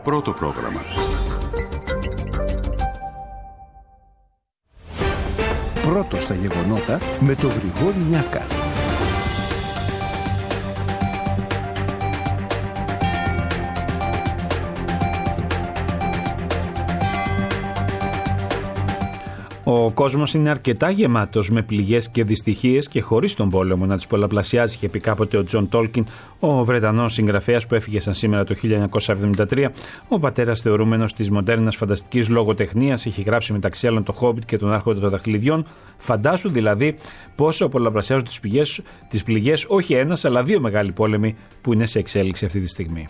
πρώτο πρόγραμμα. Πρώτο στα γεγονότα με τον Γρηγόρη Νιάκα. Ο κόσμος είναι αρκετά γεμάτος με πληγές και δυστυχίες και χωρίς τον πόλεμο να τις πολλαπλασιάζει, είχε πει κάποτε ο Τζον Τόλκιν, ο Βρετανός συγγραφέας που έφυγε σαν σήμερα το 1973. Ο πατέρας, θεωρούμενος της μοντέρνας φανταστικής λογοτεχνίας, είχε γράψει μεταξύ άλλων το Χόμπιτ και τον Άρχοντα των Δαχτυλιδιών. Φαντάσου δηλαδή πόσο πολλαπλασιάζουν τις πληγές όχι ένας αλλά δύο μεγάλοι πόλεμοι που είναι σε εξέλιξη αυτή τη στιγμή.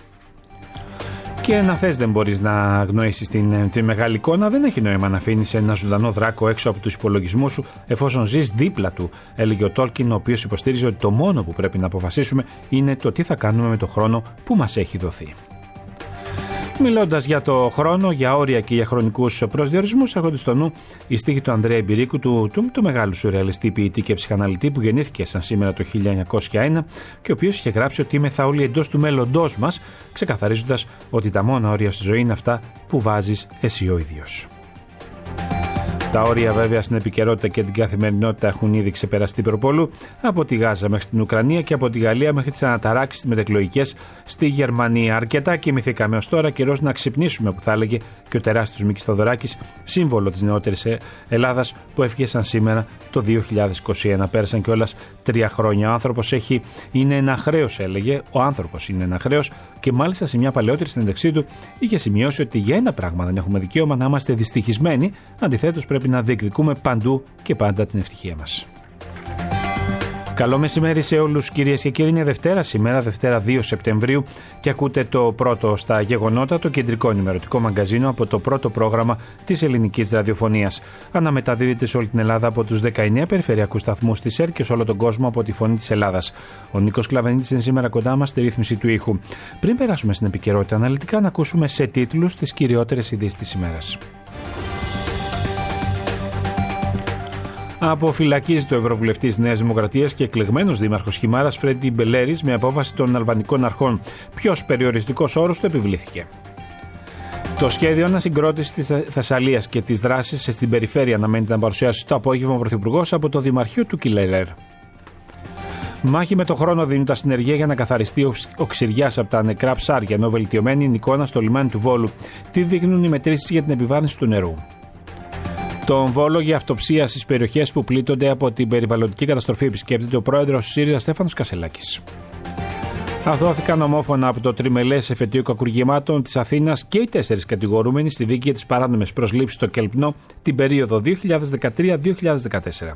Και να θες δεν μπορείς να αγνοήσεις τη μεγάλη εικόνα, δεν έχει νόημα να αφήνεις ένα ζωντανό δράκο έξω από τους υπολογισμούς σου εφόσον ζεις δίπλα του, έλεγε ο Τόλκιν, ο οποίος υποστήριζε ότι το μόνο που πρέπει να αποφασίσουμε είναι το τι θα κάνουμε με το χρόνο που μας έχει δοθεί. Μιλώντας για το χρόνο, για όρια και για χρονικούς προσδιορισμούς, έρχονται στο νου οι στίχοι του Ανδρέα Εμπειρίκου, του μεγάλου σουρεαλιστή, ποιητή και ψυχαναλυτή που γεννήθηκε σαν σήμερα το 1901 και ο οποίος είχε γράψει ότι είμαστε όλοι εντός του μέλλοντός μας, ξεκαθαρίζοντας ότι τα μόνα όρια στη ζωή είναι αυτά που βάζεις εσύ ο ίδιος. Τα όρια βέβαια στην επικαιρότητα και την καθημερινότητα έχουν ήδη ξεπεραστεί προπολού, από τη Γάζα μέχρι την Ουκρανία και από τη Γαλλία μέχρι τις αναταράξεις μετεκλογικές στη Γερμανία. Αρκετά κοιμηθήκαμε ως τώρα, καιρός να ξυπνήσουμε, που θα έλεγε και ο τεράστιος Μίκης Θοδωράκης, σύμβολο της νεότερης Ελλάδας, που έφυγε σαν σήμερα το 2021. Πέρασαν κιόλας 3 χρόνια. Ο άνθρωπος είναι ένα χρέος, έλεγε. Ο άνθρωπος είναι ένα χρέος και μάλιστα σε μια παλαιότερη συνέντευξή του είχε σημειώσει ότι για ένα πράγμα δεν έχουμε δικαίωμα, να είμαστε δυστυχισμένοι. Αντιθέτως, πρέπει να διεκδικούμε παντού και πάντα την ευτυχία μας. Καλό μεσημέρι σε όλους, κυρίες και κύριοι. Είναι Δευτέρα σήμερα, Δευτέρα 2 Σεπτεμβρίου, και ακούτε το πρώτο στα γεγονότα, το κεντρικό ενημερωτικό μαγκαζίνο από το πρώτο πρόγραμμα της ελληνικής ραδιοφωνίας. Αναμεταδίδεται σε όλη την Ελλάδα από τους 19 περιφερειακούς σταθμούς της ΕΡΤ και σε όλο τον κόσμο από τη Φωνή της Ελλάδας. Ο Νίκος Κλαβενίτης είναι σήμερα κοντά μας στη ρύθμιση του ήχου. Πριν περάσουμε στην επικαιρότητα αναλυτικά, να ακούσουμε σε τίτλους τις κυριότερες ειδήσεις της ημέρας. Αποφυλακίζεται ο Ευρωβουλευτής Νέας Δημοκρατίας και εκλεγμένος δήμαρχος Χιμάρας Φρέντι Μπελέρης με απόφαση των αλβανικών αρχών. Ποιος περιοριστικός όρος του επιβλήθηκε. Το σχέδιο ανασυγκρότησης της Θεσσαλίας και τις δράσεις στην περιφέρεια αναμένεται να παρουσιάσει το απόγευμα ο Πρωθυπουργός από το Δημαρχείο του Κιλελέρ. Μάχη με το χρόνο δίνουν τα συνεργεία για να καθαριστεί ο ξηριάς από τα νεκρά ψάρια, ενώ βελτιωμένη είναι η εικόνα στο λιμάνι του Βόλου. Τι δείχνουν οι μετρήσεις για την επιβάρυνση του νερού. Τον Βόλο για αυτοψία στις περιοχές που πλήττονται από την περιβαλλοντική καταστροφή επισκέπτεται ο πρόεδρος του ΣΥΡΙΖΑ Στέφανος Κασελάκης. Αθώθηκαν ομόφωνα από το τριμελές εφετείο κακουργημάτων της Αθήνας και οι 4 κατηγορούμενοι στη δίκη για τις παράνομες προσλήψεις στο Κελπνό την περίοδο 2013-2014.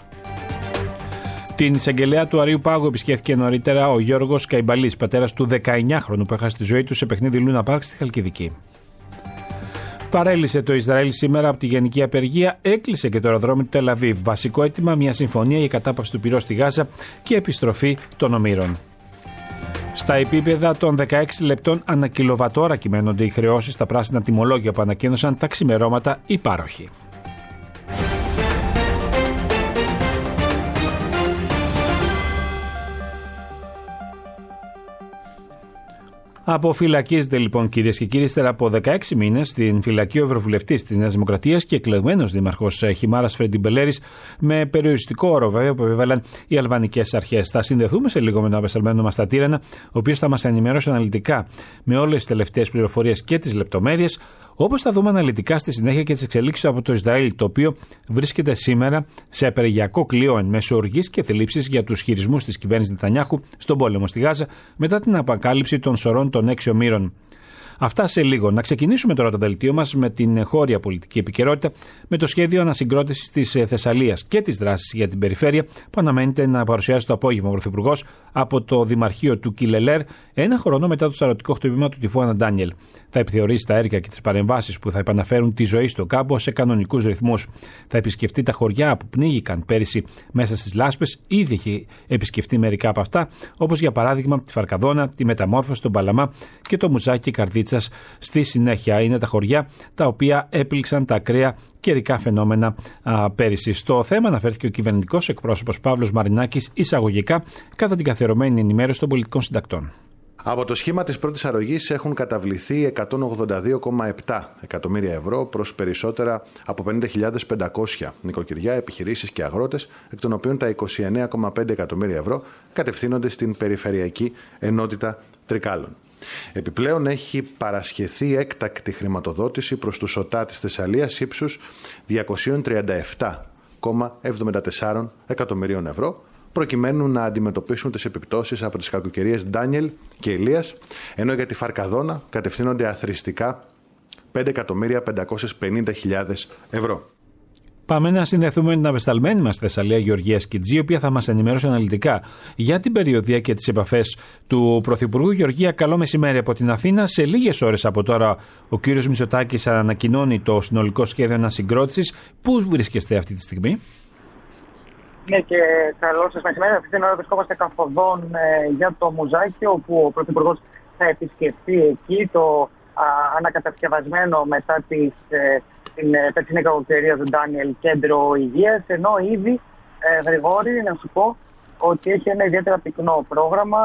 Την εισαγγελέα του Αρείου Πάγου επισκέφθηκε νωρίτερα ο Γιώργος Καϊμπαλής, πατέρας του 19χρονου που έχασε τη ζωή του σε παιχνίδι Λούνα Πάρκ στη Χαλκιδική. Παρέλυσε το Ισραήλ σήμερα από τη γενική απεργία, έκλεισε και το αεροδρόμιο του Τελαβίβ. Βασικό αίτημα, μια συμφωνία για κατάπαυση του πυρός στη Γάζα και επιστροφή των ομήρων. Στα επίπεδα των 16 λεπτών ανά κιλοβατόρα κυμαίνονται οι χρεώσεις στα πράσινα τιμολόγια που ανακοίνωσαν τα ξημερώματα οι πάροχοι. Αποφυλακίζεται λοιπόν, κυρίες και κύριοι, ύστερα από 16 μήνες στην φυλακή ο Ευρωβουλευτής της Νέας Δημοκρατίας και εκλεγμένος δήμαρχος Χιμάρας Φρέντι Μπελέρης, με περιοριστικό όρο βέβαια που επέβαλαν οι αλβανικές αρχές. Θα συνδεθούμε σε λίγο με τον απεσταλμένο μας στα Τύρανα, ο οποίος θα μας ενημερώσει αναλυτικά με όλες τις τελευταίες πληροφορίες και τις λεπτομέρειες, όπως θα δούμε αναλυτικά στη συνέχεια και τις εξελίξεις από το Ισραήλ, το οποίο βρίσκεται σήμερα σε απεργιακό κλειό εν μέσω οργής και θλίψης για τους χειρισμούς της κυβέρνησης Νετανιάχου στον πόλεμο στη Γάζα μετά την αποκάλυψη των σωρών των 6 ομήρων. Αυτά σε λίγο. Να ξεκινήσουμε τώρα το δελτίο μας με την χώρια πολιτική επικαιρότητα, με το σχέδιο ανασυγκρότησης της Θεσσαλίας και τις δράσεις για την περιφέρεια που αναμένεται να παρουσιάσει το απόγευμα ο Πρωθυπουργός από το Δημαρχείο του Κιλελέρ, ένα χρόνο μετά το σαρωτικό χτύπημα του τυφώνα Ντάνιελ. Θα επιθεωρήσει τα έργα και τις παρεμβάσεις που θα επαναφέρουν τη ζωή στον κάμπο σε κανονικούς ρυθμούς. Θα επισκεφτεί τα χωριά που πνίγηκαν πέρυσι μέσα στις λάσπες. Ήδη έχει επισκεφτεί μερικά από αυτά, όπως για παράδειγμα τη Φαρκαδόνα, τη Μεταμόρφωση, τον Παλαμά και το Μουζάκι Καρδίτσας. Στη συνέχεια είναι τα χωριά τα οποία έπληξαν τα ακραία καιρικά φαινόμενα πέρυσι. Στο θέμα αναφέρθηκε ο κυβερνητικός εκπρόσωπος Παύλος Μαρινάκης εισαγωγικά κατά την καθιερωμένη ενημέρωση των πολιτικών συντακτών. Από το σχήμα της πρώτης αρρωγής έχουν καταβληθεί 182,7 εκατομμύρια ευρώ προς περισσότερα από 50.500 νοικοκυριά, επιχειρήσεις και αγρότες, εκ των οποίων τα 29,5 εκατομμύρια ευρώ κατευθύνονται στην Περιφερειακή Ενότητα Τρικάλων. Επιπλέον έχει παρασχεθεί έκτακτη χρηματοδότηση προς τους ΟΤΑ της Θεσσαλίας ύψους 237,74 εκατομμυρίων ευρώ, προκειμένου να αντιμετωπίσουν τις επιπτώσεις από τις κακοκαιρίες Ντάνιελ και Ηλίας, ενώ για τη Φαρκαδόνα κατευθύνονται αθροιστικά 5.550.000 ευρώ. Πάμε να συνδεθούμε με την απεσταλμένη μας στη Θεσσαλία, Γεωργία Σκιτζή, η οποία θα μας ενημερώσει αναλυτικά για την περιοδία και τις επαφές του Πρωθυπουργού. Γεωργία, καλό μεσημέρι από την Αθήνα. Σε λίγες ώρες από τώρα ο κύριος Μητσοτάκης ανακοινώνει το συνολικό σχέδιο ανασυγκρότησης. Πού βρίσκεστε αυτή τη στιγμή? Ναι, και καλό σας μεσημέρι. Αυτή την ώρα βρισκόμαστε καθοδόν για το Μουζάκι, όπου ο Πρωθυπουργός θα επισκεφτεί εκεί το ανακατασκευασμένο μετά την περσινή κακοκαιρία του Ντάνιελ κέντρο υγείας, ενώ ήδη, Γρηγόρη, να σου πω ότι έχει ένα ιδιαίτερα πυκνό πρόγραμμα.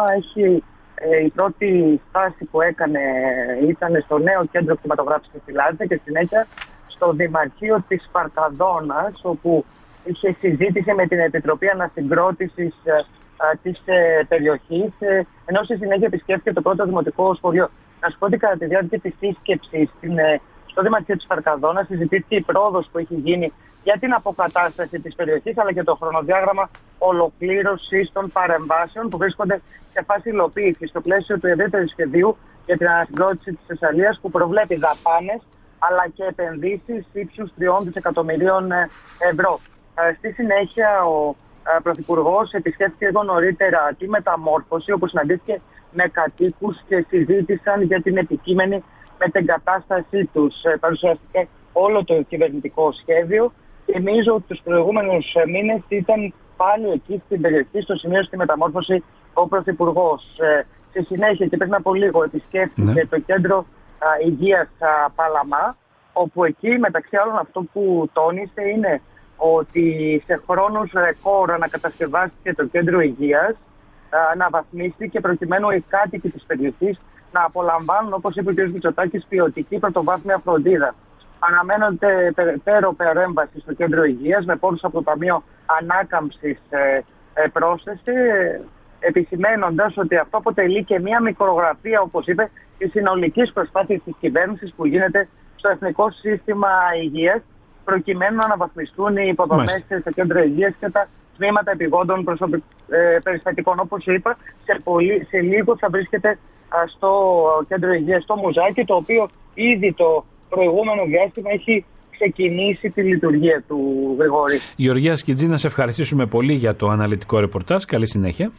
Η πρώτη στάση που έκανε ήταν στο νέο κέντρο κτηματογράφησης στη Λάτσα και συνέχεια στο Δημαρχείο της Φαρκαδόνας, όπου είχε συζήτηση με την Επιτροπή Ανασυγκρότησης της περιοχής, ενώ στη συνέχεια επισκέφθηκε το πρώτο δημοτικό σχολείο. Να σου πω ότι κατά τη διάρκεια της σύσκεψης στο Δημαρχείο της Φαρκαδόνας συζητήθηκε η πρόοδος που έχει γίνει για την αποκατάσταση της περιοχής, αλλά και το χρονοδιάγραμμα ολοκλήρωσης των παρεμβάσεων που βρίσκονται σε φάση υλοποίησης στο πλαίσιο του ευρύτερου σχεδίου για την ανασυγκρότηση της Θεσσαλίας, που προβλέπει δαπάνες αλλά και επενδύσεις ύψους 3 δισεκατομμυρίων ευρώ. Στη συνέχεια, ο Πρωθυπουργός επισκέφθηκε λίγο νωρίτερα τη Μεταμόρφωση, όπου συναντήθηκε με κατοίκους και συζήτησαν για την επικείμενη μετεγκατάστασή τους. Παρουσιάστηκε όλο το κυβερνητικό σχέδιο. Θυμίζω ότι τους προηγούμενους μήνες ήταν πάλι εκεί στην περιοχή, στο σημείο στη Μεταμόρφωση, ο Πρωθυπουργός. Στη συνέχεια και πριν από λίγο επισκέφθηκε το κέντρο υγείας Παλαμά, όπου εκεί μεταξύ άλλων αυτό που τόνισε είναι ότι σε χρόνους ρεκόρ ανακατασκευάστηκε το κέντρο υγείας, αναβαθμίστηκε προκειμένου οι κάτοικοι της περιοχής να απολαμβάνουν, όπως είπε ο κ. Μητσοτάκης, ποιοτική πρωτοβάθμια φροντίδα. Αναμένονται περαιτέρω παρέμβαση στο κέντρο υγείας με πόρους από το Ταμείο Ανάκαμψης πρόσθεση, επισημένοντας ότι αυτό αποτελεί και μια μικρογραφία, όπως είπε, της συνολικής προσπάθειας της κυβέρνησης που γίνεται στο Εθνικό Σύστημα Υγείας, προκειμένου να αναβαθμιστούν οι υποδομές στο κέντρο υγείας και τα τμήματα επιγόντων περιστατικών. Όπως είπα, σε λίγο θα βρίσκεται στο κέντρο υγείας στο Μουζάκι, το οποίο ήδη το προηγούμενο διάστημα έχει ξεκινήσει τη λειτουργία του, Γρηγόρη. Γεωργία Σκιτζή, να σε ευχαριστήσουμε πολύ για το αναλυτικό ρεπορτάζ. Καλή συνέχεια.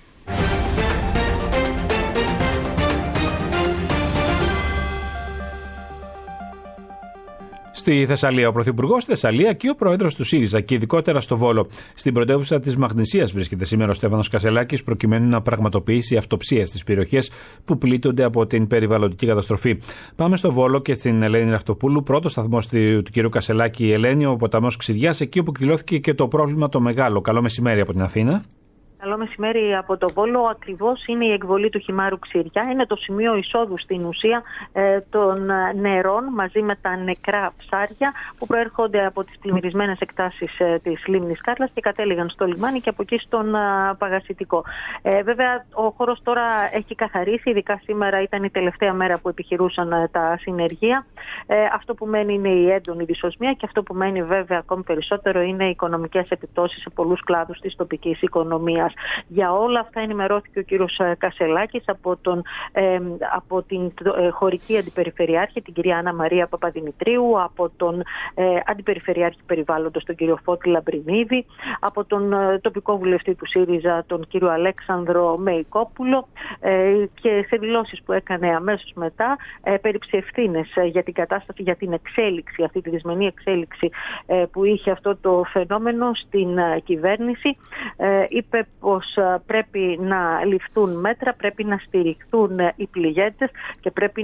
Στη Θεσσαλία, ο Πρωθυπουργός στη Θεσσαλία και ο Πρόεδρος του ΣΥΡΙΖΑ, και ειδικότερα στο Βόλο. Στην πρωτεύουσα της Μαγνησίας βρίσκεται σήμερα ο Στέφανος Κασελάκης, προκειμένου να πραγματοποιήσει αυτοψία στις περιοχές που πλήττονται από την περιβαλλοντική καταστροφή. Πάμε στο Βόλο και στην Ελένη Ραυτοπούλου. Πρώτο σταθμός του κ. Κασελάκη, η Ελένη, ο ποταμός Ξηριάς, εκεί όπου εκδηλώθηκε και το πρόβλημα το μεγάλο. Καλό μεσημέρι από την Αθήνα. Καλό μεσημέρι από το Βόλο. Ακριβώς είναι η εκβολή του χυμάρου Ξηριά. Είναι το σημείο εισόδου στην ουσία των νερών μαζί με τα νεκρά ψάρια που προέρχονται από τις πλημμυρισμένες εκτάσεις της λίμνης Κάρλας και κατέληγαν στο λιμάνι και από εκεί στον Παγασιτικό. Βέβαια, ο χώρος τώρα έχει καθαρίσει. Ειδικά σήμερα ήταν η τελευταία μέρα που επιχειρούσαν τα συνεργεία. Αυτό που μένει είναι η έντονη δυσοσμία και αυτό που μένει βέβαια ακόμη περισσότερο είναι οι οικονομικές επιπτώσεις σε πολλούς κλάδους της τοπικής οικονομίας. Για όλα αυτά ενημερώθηκε ο κύριος Κασελάκης από την χωρική αντιπεριφερειάρχη, την κυρία Άννα Μαρία Παπαδημητρίου, από τον αντιπεριφερειάρχη περιβάλλοντος, τον κύριο Φώτη Λαμπρινίδη, από τον τοπικό βουλευτή του ΣΥΡΙΖΑ, τον κύριο Αλέξανδρο Μεϊκόπουλο, και σε δηλώσεις που έκανε αμέσως μετά περίψε ευθύνες για την κατάσταση κατάσταση, για την εξέλιξη, αυτή τη δυσμενή εξέλιξη που είχε αυτό το φαινόμενο στην κυβέρνηση. Είπε πως πρέπει να ληφθούν μέτρα, πρέπει να στηριχθούν οι πληγέντες και πρέπει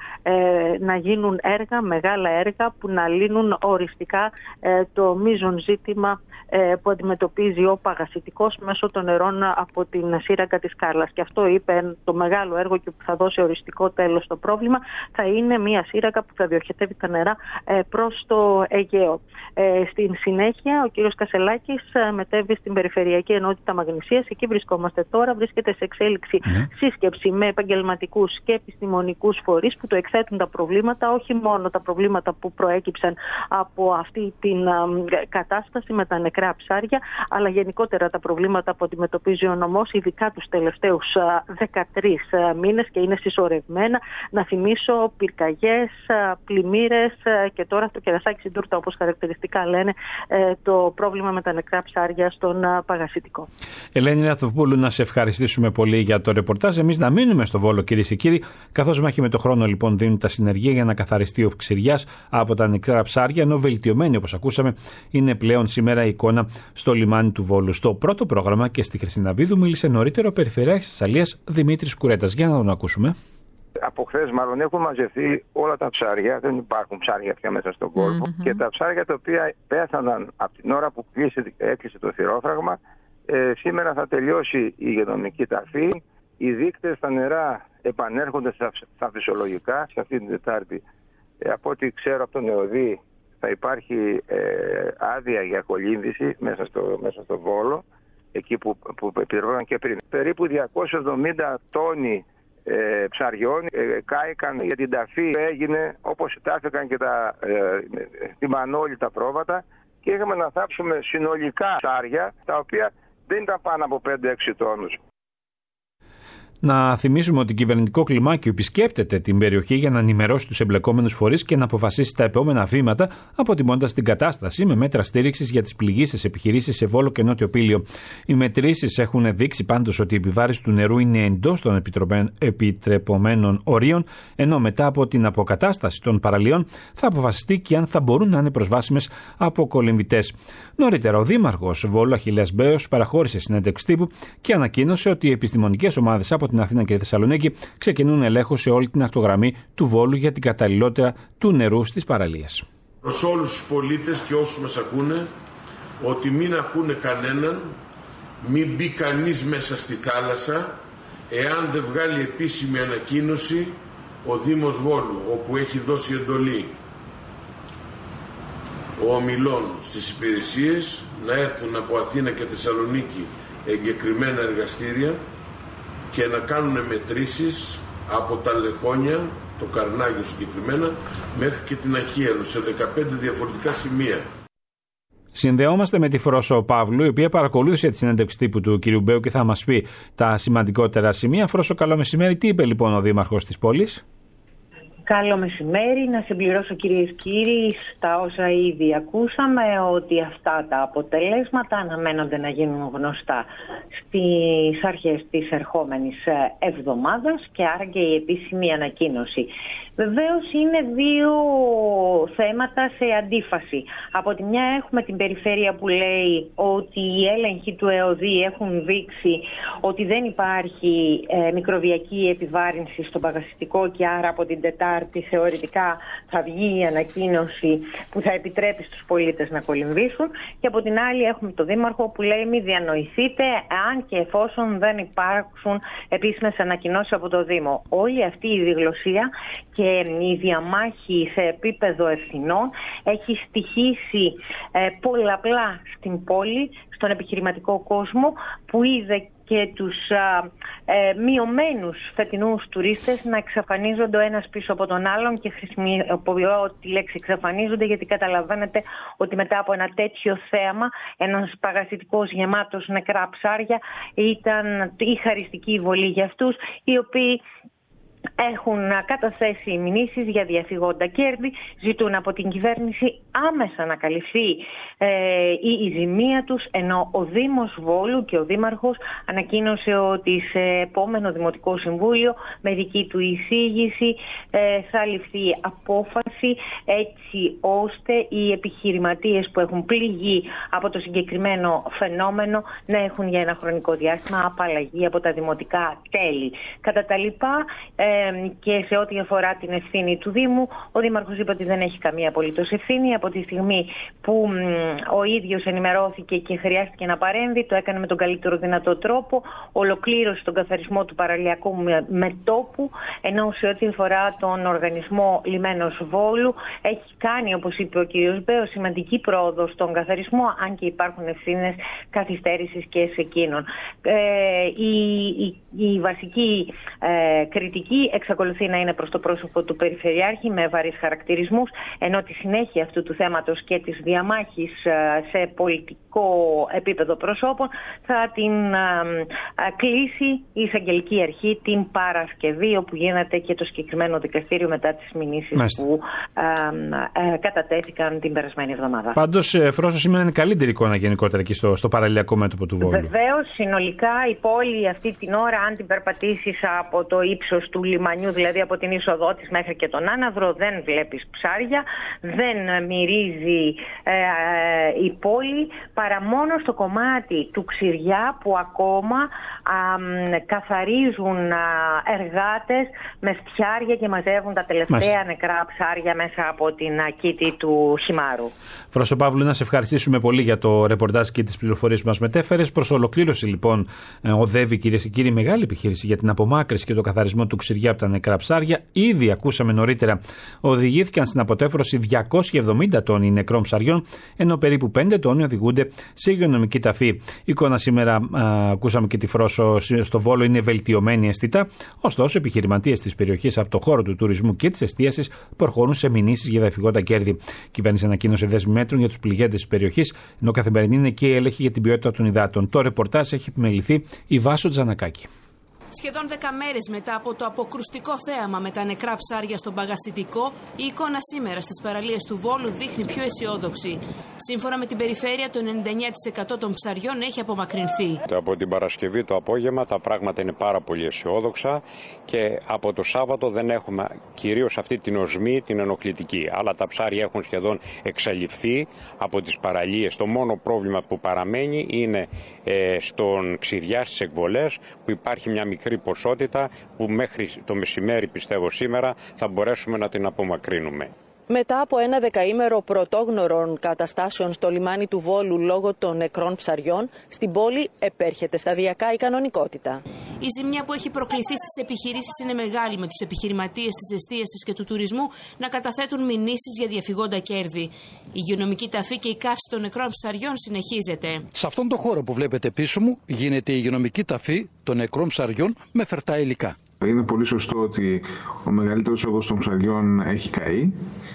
να γίνουν έργα, μεγάλα έργα που να λύνουν οριστικά το μείζον ζήτημα που αντιμετωπίζει ο Παγασιτικός μέσω των νερών από την σύραγγα της Κάρλας. Και αυτό, είπε, το μεγάλο έργο και που θα δώσει οριστικό τέλος στο πρόβλημα θα είναι μια σύραγγα που θα διοχετεύει τα νερά προς το Αιγαίο. Στην συνέχεια ο κύριος Κασελάκης μετέβη στην Περιφερειακή Ενότητα Μαγνησίας. Εκεί βρισκόμαστε τώρα. Βρίσκεται σε εξέλιξη σύσκεψη με επαγγελματικούς και επιστημονικούς φορείς που το εκθέτουν τα προβλήματα, όχι μόνο τα προβλήματα που προέκυψαν από αυτή την κατάσταση με τα νεκρά ψάρια, αλλά γενικότερα τα προβλήματα που αντιμετωπίζει ο νομός, ειδικά τους τελευταίους 13 μήνες, και είναι συσσωρευμένα. Να θυμίσω πυρκαγιές, πλημμύρες και τώρα στο Κερασάκι στην Τούρτα, όπως χαρακτηριστικά λένε, το πρόβλημα με τα νεκρά ψάρια στον Παγασιτικό. Ελένη Λαθοπούλου, να σε ευχαριστήσουμε πολύ για το ρεπορτάζ. Εμείς να μείνουμε στο Βόλο, κυρίες και κύριοι, καθώς μάχη με το χρόνο λοιπόν δίνουν τα συνεργεία για να καθαριστεί ο Ξηριάς από τα νεκρά ψάρια, ενώ βελτιωμένη, όπως ακούσαμε, είναι πλέον σήμερα η εικόνα στο λιμάνι του Βόλου. Στο πρώτο πρόγραμμα και στη Χρυσιναβίδου μίλησε νωρίτερα ο Περιφερειάρχης της Θεσσαλίας Δημήτρης Κουρέτας. Για να τον ακούσουμε. Από χθες μάλλον έχουν μαζευτεί όλα τα ψάρια, δεν υπάρχουν ψάρια πια μέσα στον κόλπο, και τα ψάρια τα οποία πέθαναν από την ώρα που έκλεισε το θηρόφραγμα. Σήμερα θα τελειώσει η υγειονομική ταφή, οι δείκτες στα νερά επανέρχονται στα φυσιολογικά. Σε αυτή την Τετάρτη, από ό,τι ξέρω από τον ΕΟΔΗ, θα υπάρχει άδεια για κολύμβηση μέσα στο Βόλο, εκεί που επιρρόταν και πριν. Περίπου 270 τόνοι ψαριών κάηκαν για την ταφή. Έγινε όπως τάφηκαν και τη Μανόλη τα πρόβατα, και είχαμε να θάψουμε συνολικά ψάρια τα οποία δεν ήταν πάνω από 5-6 τόνους. Να θυμίσουμε ότι το κυβερνητικό κλιμάκιο επισκέπτεται την περιοχή για να ενημερώσει τους εμπλεκόμενους φορείς και να αποφασίσει τα επόμενα βήματα, αποτιμώντας την κατάσταση με μέτρα στήριξης για τις πληγήσεις επιχειρήσεις σε Βόλο και Νότιο Πήλιο. Οι μετρήσεις έχουν δείξει πάντως ότι η επιβάρηση του νερού είναι εντός των επιτρεπωμένων ορίων, ενώ μετά από την αποκατάσταση των παραλίων θα αποφασιστεί και αν θα μπορούν να είναι προσβάσιμες από κολυμβητές. Νωρίτερα, ο Δήμαρχος Βόλου Αχιλλέας Μπέος παραχώρησε συνέντευξη τύπου και ανακοίνωσε ότι οι επιστημονικές ομάδες από την Αθήνα και τη Θεσσαλονίκη ξεκινούν ελέγχο σε όλη την ακτογραμμή του Βόλου για την καταλληλότητα του νερού στις παραλίες. Προς όλους τους πολίτες και όσους μας ακούνε, ότι μην ακούνε κανέναν, μην μπει κανείς μέσα στη θάλασσα, εάν δεν βγάλει επίσημη ανακοίνωση ο Δήμος Βόλου, όπου έχει δώσει εντολή ο ομιλών στις υπηρεσίες να έρθουν από Αθήνα και Θεσσαλονίκη εγκεκριμένα εργαστήρια και να κάνουν μετρήσεις από τα Λεχόνια, το Καρνάγιο συγκεκριμένα, μέχρι και την Αχίαλο, σε 15 διαφορετικά σημεία. Συνδεόμαστε με τη Φρόσο Παύλου, η οποία παρακολούθησε τη συνέντευξη τύπου του κ. Μπέου και θα μας πει τα σημαντικότερα σημεία. Φρόσο, καλό μεσημέρι. Τι είπε λοιπόν ο Δήμαρχος της πόλης? Καλό μεσημέρι. Να συμπληρώσω, κυρίες και κύριοι, στα όσα ήδη ακούσαμε, ότι αυτά τα αποτελέσματα αναμένονται να γίνουν γνωστά στις αρχές της ερχόμενης εβδομάδας, και άρα και η επίσημη ανακοίνωση. Βεβαίως είναι δύο θέματα σε αντίφαση. Από τη μια έχουμε την περιφέρεια που λέει ότι οι έλεγχοι του ΕΟΔΗ έχουν δείξει ότι δεν υπάρχει μικροβιακή επιβάρυνση στον Παγασιτικό, και άρα από την Τετάρτη θεωρητικά θα βγει η ανακοίνωση που θα επιτρέπει στους πολίτες να κολυμβήσουν. Και από την άλλη έχουμε το Δήμαρχο που λέει μη διανοηθείτε αν και εφόσον δεν υπάρξουν επίσημες ανακοινώσεις από το Δήμο. Όλη αυτή η διγλωσσία και η διαμάχη σε επίπεδο ευθυνών έχει στοιχήσει πολλαπλά στην πόλη, στον επιχειρηματικό κόσμο, που είδε και τους μειωμένους φετινούς τουρίστες να εξαφανίζονται ο ένας πίσω από τον άλλον, και χρησιμοποιώ τη λέξη εξαφανίζονται γιατί καταλαβαίνετε ότι μετά από ένα τέτοιο θέαμα, ένας Παγασιτικός γεμάτος νεκρά ψάρια, ήταν η χαριστική βολή για αυτούς, οι οποίοι έχουν καταθέσει μηνύσεις για διαφυγόντα κέρδη, ζητούν από την κυβέρνηση άμεσα να καλυφθεί η ζημία τους, ενώ ο Δήμος Βόλου και ο Δήμαρχος ανακοίνωσε ότι σε επόμενο Δημοτικό Συμβούλιο με δική του εισήγηση θα ληφθεί απόφαση έτσι ώστε οι επιχειρηματίες που έχουν πληγεί από το συγκεκριμένο φαινόμενο να έχουν για ένα χρονικό διάστημα απαλλαγή από τα δημοτικά τέλη. Κατά τα λοιπά, και σε ό,τι αφορά την ευθύνη του Δήμου, ο Δήμαρχος είπε ότι δεν έχει καμία απολύτως ευθύνη. Από τη στιγμή που ο ίδιος ενημερώθηκε και χρειάστηκε να παρέμβει, το έκανε με τον καλύτερο δυνατό τρόπο, ολοκλήρωσε τον καθαρισμό του παραλιακού μετόπου, ενώ σε ό,τι αφορά τον οργανισμό Λιμένος Βόλου έχει κάνει, όπως είπε ο κ. Μπέος, σημαντική πρόοδο στον καθαρισμό, αν και υπάρχουν ευθύνες καθυστέρησης και σε εκείνον. Η βασική κριτική εξακολουθεί να είναι προς το πρόσωπο του Περιφερειάρχη με βαρύς χαρακτηρισμούς, ενώ τη συνέχεια αυτού του θέματος και της διαμάχης σε πολιτικό επίπεδο προσώπων θα την κλείσει η Εισαγγελική Αρχή την Παρασκευή, όπου γίνεται και το συγκεκριμένο δικαστήριο μετά τις μηνύσεις που κατατέθηκαν την περασμένη εβδομάδα. Πάντως, Φρόσο, σήμερα είναι καλύτερη εικόνα γενικότερα εκεί στο παραλιακό μέτωπο του Βόλου. Βεβαίως, συνολικά η πόλη αυτή την ώρα, αν την περπατήσεις από το ύψος του λιμανιού, δηλαδή από την είσοδό της μέχρι και τον Άναδρο, δεν βλέπεις ψάρια, δεν μυρίζει η πόλη, παρά μόνο στο κομμάτι του Ξηριά που ακόμα καθαρίζουν εργάτες με φτιάρια και μαζεύουν τα τελευταία νεκρά ψάρια μέσα από την κήτη του Χιμάρου. Φρόσο Παύλου, να σε ευχαριστήσουμε πολύ για το ρεπορτάζ και τις πληροφορίες που μας μετέφερες. Προς ολοκλήρωση, λοιπόν, οδεύει, κυρίες και κύριοι, μεγάλη επιχείρηση για την απομάκρυνση και το καθαρισμό του Ξηριά από τα νεκρά ψάρια. Ήδη ακούσαμε νωρίτερα, οδηγήθηκαν στην αποτέφρωση 270 τόνοι νεκρών ψαριών, ενώ περίπου 5 τόνοι οδηγούνται σε υγειονομική ταφή. Εικόνα σήμερα, ακούσαμε και τη Φρόσο, στο Βόλο είναι βελτιωμένη αισθητά. Ωστόσο, επιχειρηματίες της περιοχής από το χώρο του τουρισμού και της εστίασης προχωρούν σε μηνύσεις για διαφυγόντα κέρδη. Η κυβέρνηση ανακοίνωσε δέσμη μέτρων για τους πληγέντες της περιοχής, ενώ καθημερινή είναι και η έλεγχη για την ποιότητα των υδάτων. Το ρεπορτάζ έχει επιμεληθεί η Βάσο Τζανακάκη. Σχεδόν 10 μέρες μετά από το αποκρουστικό θέαμα με τα νεκρά ψάρια στον Παγασιτικό, η εικόνα σήμερα στις παραλίες του Βόλου δείχνει πιο αισιόδοξη. Σύμφωνα με την περιφέρεια, το 99% των ψαριών έχει απομακρυνθεί. Από την Παρασκευή το απόγευμα τα πράγματα είναι πάρα πολύ αισιόδοξα και από το Σάββατο δεν έχουμε κυρίως αυτή την οσμή, την ενοχλητική. Αλλά τα ψάρια έχουν σχεδόν εξαλειφθεί από τις παραλίες. Το μόνο πρόβλημα που παραμένει είναι στον Ξηριά, στις εκβολές, που υπάρχει μια μικρή ποσότητα που μέχρι το μεσημέρι, πιστεύω σήμερα, θα μπορέσουμε να την απομακρύνουμε. Μετά από ένα δεκαήμερο πρωτόγνωρων καταστάσεων στο λιμάνι του Βόλου λόγω των νεκρών ψαριών, στην πόλη επέρχεται σταδιακά η κανονικότητα. Η ζημιά που έχει προκληθεί στις επιχειρήσεις είναι μεγάλη, με τους επιχειρηματίες της εστίασης και του τουρισμού να καταθέτουν μηνύσεις για διαφυγόντα κέρδη. Η υγειονομική ταφή και η καύση των νεκρών ψαριών συνεχίζεται. Σε αυτόν τον χώρο που βλέπετε πίσω μου γίνεται η υγειονομική ταφή των νεκρών ψαριών με φερτά υλικά. Είναι πολύ σωστό ότι ο μεγαλύτερος όγκος των ψαριών έχει καεί,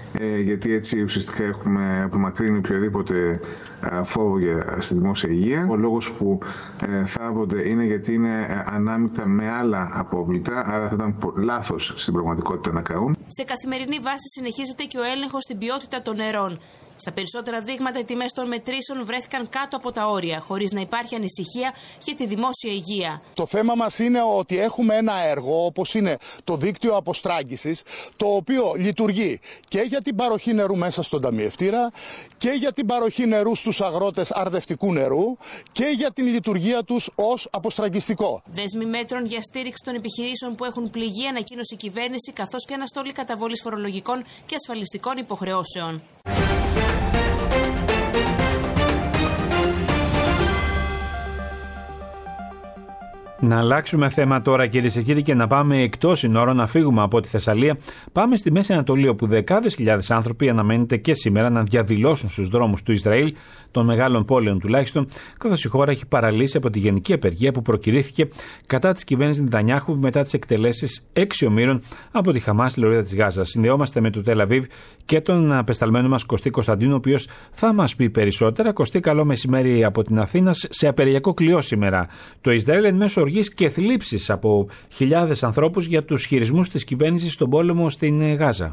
γιατί έτσι ουσιαστικά έχουμε απομακρύνει οποιοδήποτε φόβο στη δημόσια υγεία. Ο λόγος που θάβονται είναι γιατί είναι ανάμεικτα με άλλα απόβλητα, άρα θα ήταν λάθος στην πραγματικότητα να καούν. Σε καθημερινή βάση συνεχίζεται και ο έλεγχος στην ποιότητα των νερών. Στα περισσότερα δείγματα, οι τιμές των μετρήσεων βρέθηκαν κάτω από τα όρια, χωρίς να υπάρχει ανησυχία για τη δημόσια υγεία. Το θέμα μας είναι ότι έχουμε ένα έργο, όπως είναι το δίκτυο αποστράγγισης, το οποίο λειτουργεί και για την παροχή νερού μέσα στον ταμιευτήρα και για την παροχή νερού στους αγρότες αρδευτικού νερού και για την λειτουργία τους ως αποστραγγιστικό. Δέσμη μέτρων για στήριξη των επιχειρήσεων που έχουν πληγεί ανακοίνωσε η κυβέρνηση, καθώς και αναστολή καταβολής φορολογικών και ασφαλιστικών υποχρεώσεων. Να αλλάξουμε θέμα τώρα, κυρίες και κύριοι, και να πάμε εκτός συνόρων, να φύγουμε από τη Θεσσαλία. Πάμε στη Μέση Ανατολή, όπου δεκάδες χιλιάδες άνθρωποι αναμένεται και σήμερα να διαδηλώσουν στους δρόμους του Ισραήλ, των μεγάλων πόλεων τουλάχιστον, καθώς η χώρα έχει παραλύσει από τη γενική απεργία που προκηρύχθηκε κατά της κυβέρνησης Νετανιάχου μετά τις εκτελέσεις 6 ομήρων από τη Χαμάς στη λωρίδα της Γάζας. Συνδεόμαστε με το Τελ Αβίβ και τον απεσταλμένο μας Κωστή Κωνσταντίνο, ο οποίος θα μας πει περισσότερα. Κωστή, καλό μεσημέρι από την Αθήνα. Σε απεργιακό κλειό σήμερα. Το Ισραήλ εν μέσω οργής προσφυγής και θλίψεις από χιλιάδες ανθρώπους για τους χειρισμούς της κυβέρνησης στον πόλεμο στην Γάζα.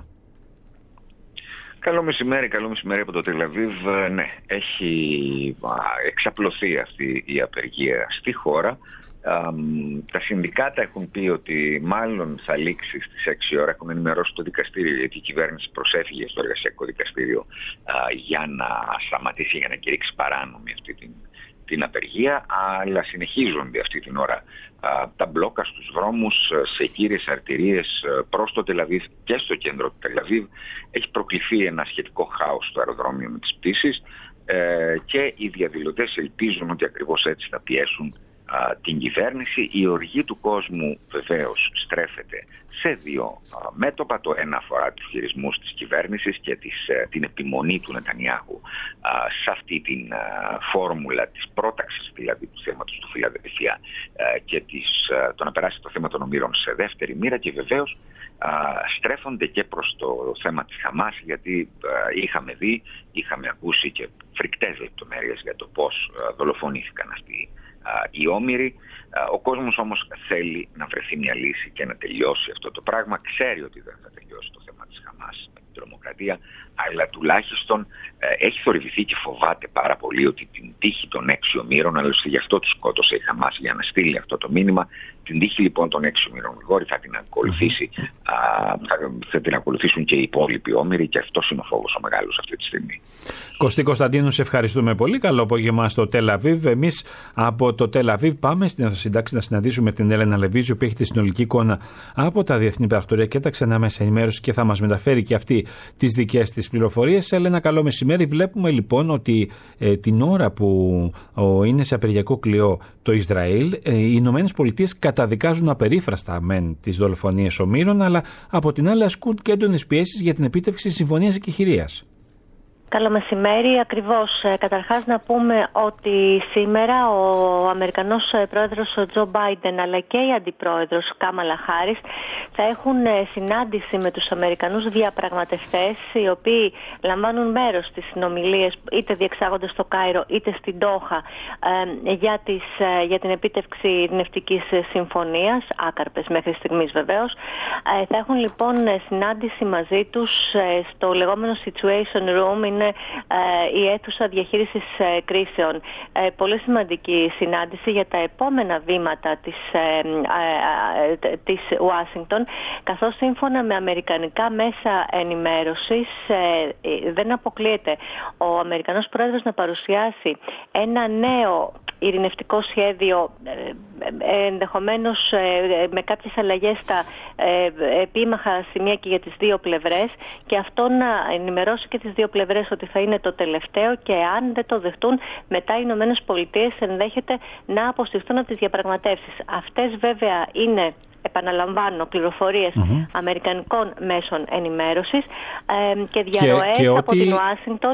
Καλό μεσημέρι από το Τελ-Αβίβ. Ναι, έχει εξαπλωθεί αυτή η απεργία στη χώρα. Τα συνδικάτα έχουν πει ότι μάλλον θα λήξει στις 6 ώρα, έχουν ενημερώσει το δικαστήριο, γιατί η κυβέρνηση προσέφυγε στο εργασιακό δικαστήριο για να σταματήσει, για να κηρύξει παράνομη αυτή την απεργία, αλλά συνεχίζονται αυτή την ώρα τα μπλόκα στους δρόμους, σε κύριες αρτηρίες προς το Τελ-Αβίβ και στο κέντρο του Τελ-Αβίβ. Έχει προκληθεί ένα σχετικό χάος στο αεροδρόμιο με τις πτήσεις και οι διαδηλωτές ελπίζουν ότι ακριβώς έτσι θα πιέσουν την κυβέρνηση. Η οργή του κόσμου βεβαίως στρέφεται σε δύο μέτωπα. Το ένα αφορά τους χειρισμούς της κυβέρνησης και την επιμονή του Νετανιάχου σε αυτή την φόρμουλα της πρόταξης, δηλαδή του θέματος του Φιλαδελφία και το να περάσει το θέμα των ομήρων σε δεύτερη μοίρα, και βεβαίως στρέφονται και προς το θέμα της Χαμάς, γιατί είχαμε ακούσει και φρικτές λεπτομέρειες για το πώς δολοφονήθηκαν αυτοί οι όμηροι. Ο κόσμος όμως θέλει να βρεθεί μια λύση και να τελειώσει αυτό το πράγμα. Ξέρει ότι δεν θα τελειώσει το θέμα της Χαμάς με την τρομοκρατία, αλλά τουλάχιστον έχει θορυβηθεί και φοβάται πάρα πολύ ότι την τύχη των 6 ομήρων, άλλωστε γι' αυτό τους σκότωσε η Χαμάς, για να στείλει αυτό το μήνυμα, την τύχη λοιπόν των 6 ομήρων Γρηγόρη θα την ακολουθήσει, θα την ακολουθήσουν και οι υπόλοιποι όμηροι, και αυτός είναι ο φόβος ο μεγάλος αυτή τη στιγμή. Κωστή Κωνσταντίνου, σε ευχαριστούμε πολύ. Καλό απόγευμα στο Τελ-Αβίβ. Εμείς από το Τελ-Αβίβ πάμε στην Αθωσυντάξη να συναντήσουμε την Έλενα Λεβίζη, που έχει τη συνολική εικόνα από τα διεθνή πρακτορία και τα ξενά μέσα ενημέρωση και θα μας μεταφέρει και αυτή τις δικές της πληροφορίες. Έλενα, καλό μεσημέρι. Βλέπουμε λοιπόν ότι την ώρα που είναι σε απεργιακό κλειό το Ισραήλ, οι Ηνωμένες Πολιτείες καταδικάζουν απερίφραστα μεν τις δολοφονίες ομήρων, αλλά από την άλλη ασκούν και έντονες πιέσεις για την επίτευξη συμφωνίας εκεχηρίας. Καλό μεσημέρι. Ακριβώς. Καταρχάς να πούμε ότι σήμερα ο Αμερικανός πρόεδρος ο Τζο Μπάιντεν αλλά και η αντιπρόεδρος Κάμαλα Χάρις θα έχουν συνάντηση με τους Αμερικανούς διαπραγματευτές, οι οποίοι λαμβάνουν μέρος στις συνομιλίες, είτε διεξάγονται στο Κάιρο είτε στην Ντόχα, για την επίτευξη ειρηνευτικής συμφωνίας, άκαρπες μέχρι στιγμής βεβαίως. Θα έχουν λοιπόν συνάντηση μαζί τους στο λεγόμενο Situation Room, είναι η αίθουσα διαχείρισης κρίσεων. Πολύ σημαντική συνάντηση για τα επόμενα βήματα της Ουάσιγκτον, καθώς σύμφωνα με αμερικανικά μέσα ενημέρωσης δεν αποκλείεται ο Αμερικανός πρόεδρος να παρουσιάσει ένα νέο ειρηνευτικό σχέδιο, ενδεχομένως με κάποιες αλλαγές στα επίμαχα σημεία και για τις δύο πλευρές, και αυτό να ενημερώσει και τις δύο πλευρές ότι θα είναι το τελευταίο, και αν δεν το δεχτούν μετά οι Ηνωμένες Πολιτείες ενδέχεται να αποσυρθούν από τις διαπραγματεύσεις. Αυτές βέβαια είναι, επαναλαμβάνω, πληροφορίες αμερικανικών μέσων ενημέρωσης και διαρροές από την Ουάσιγκτον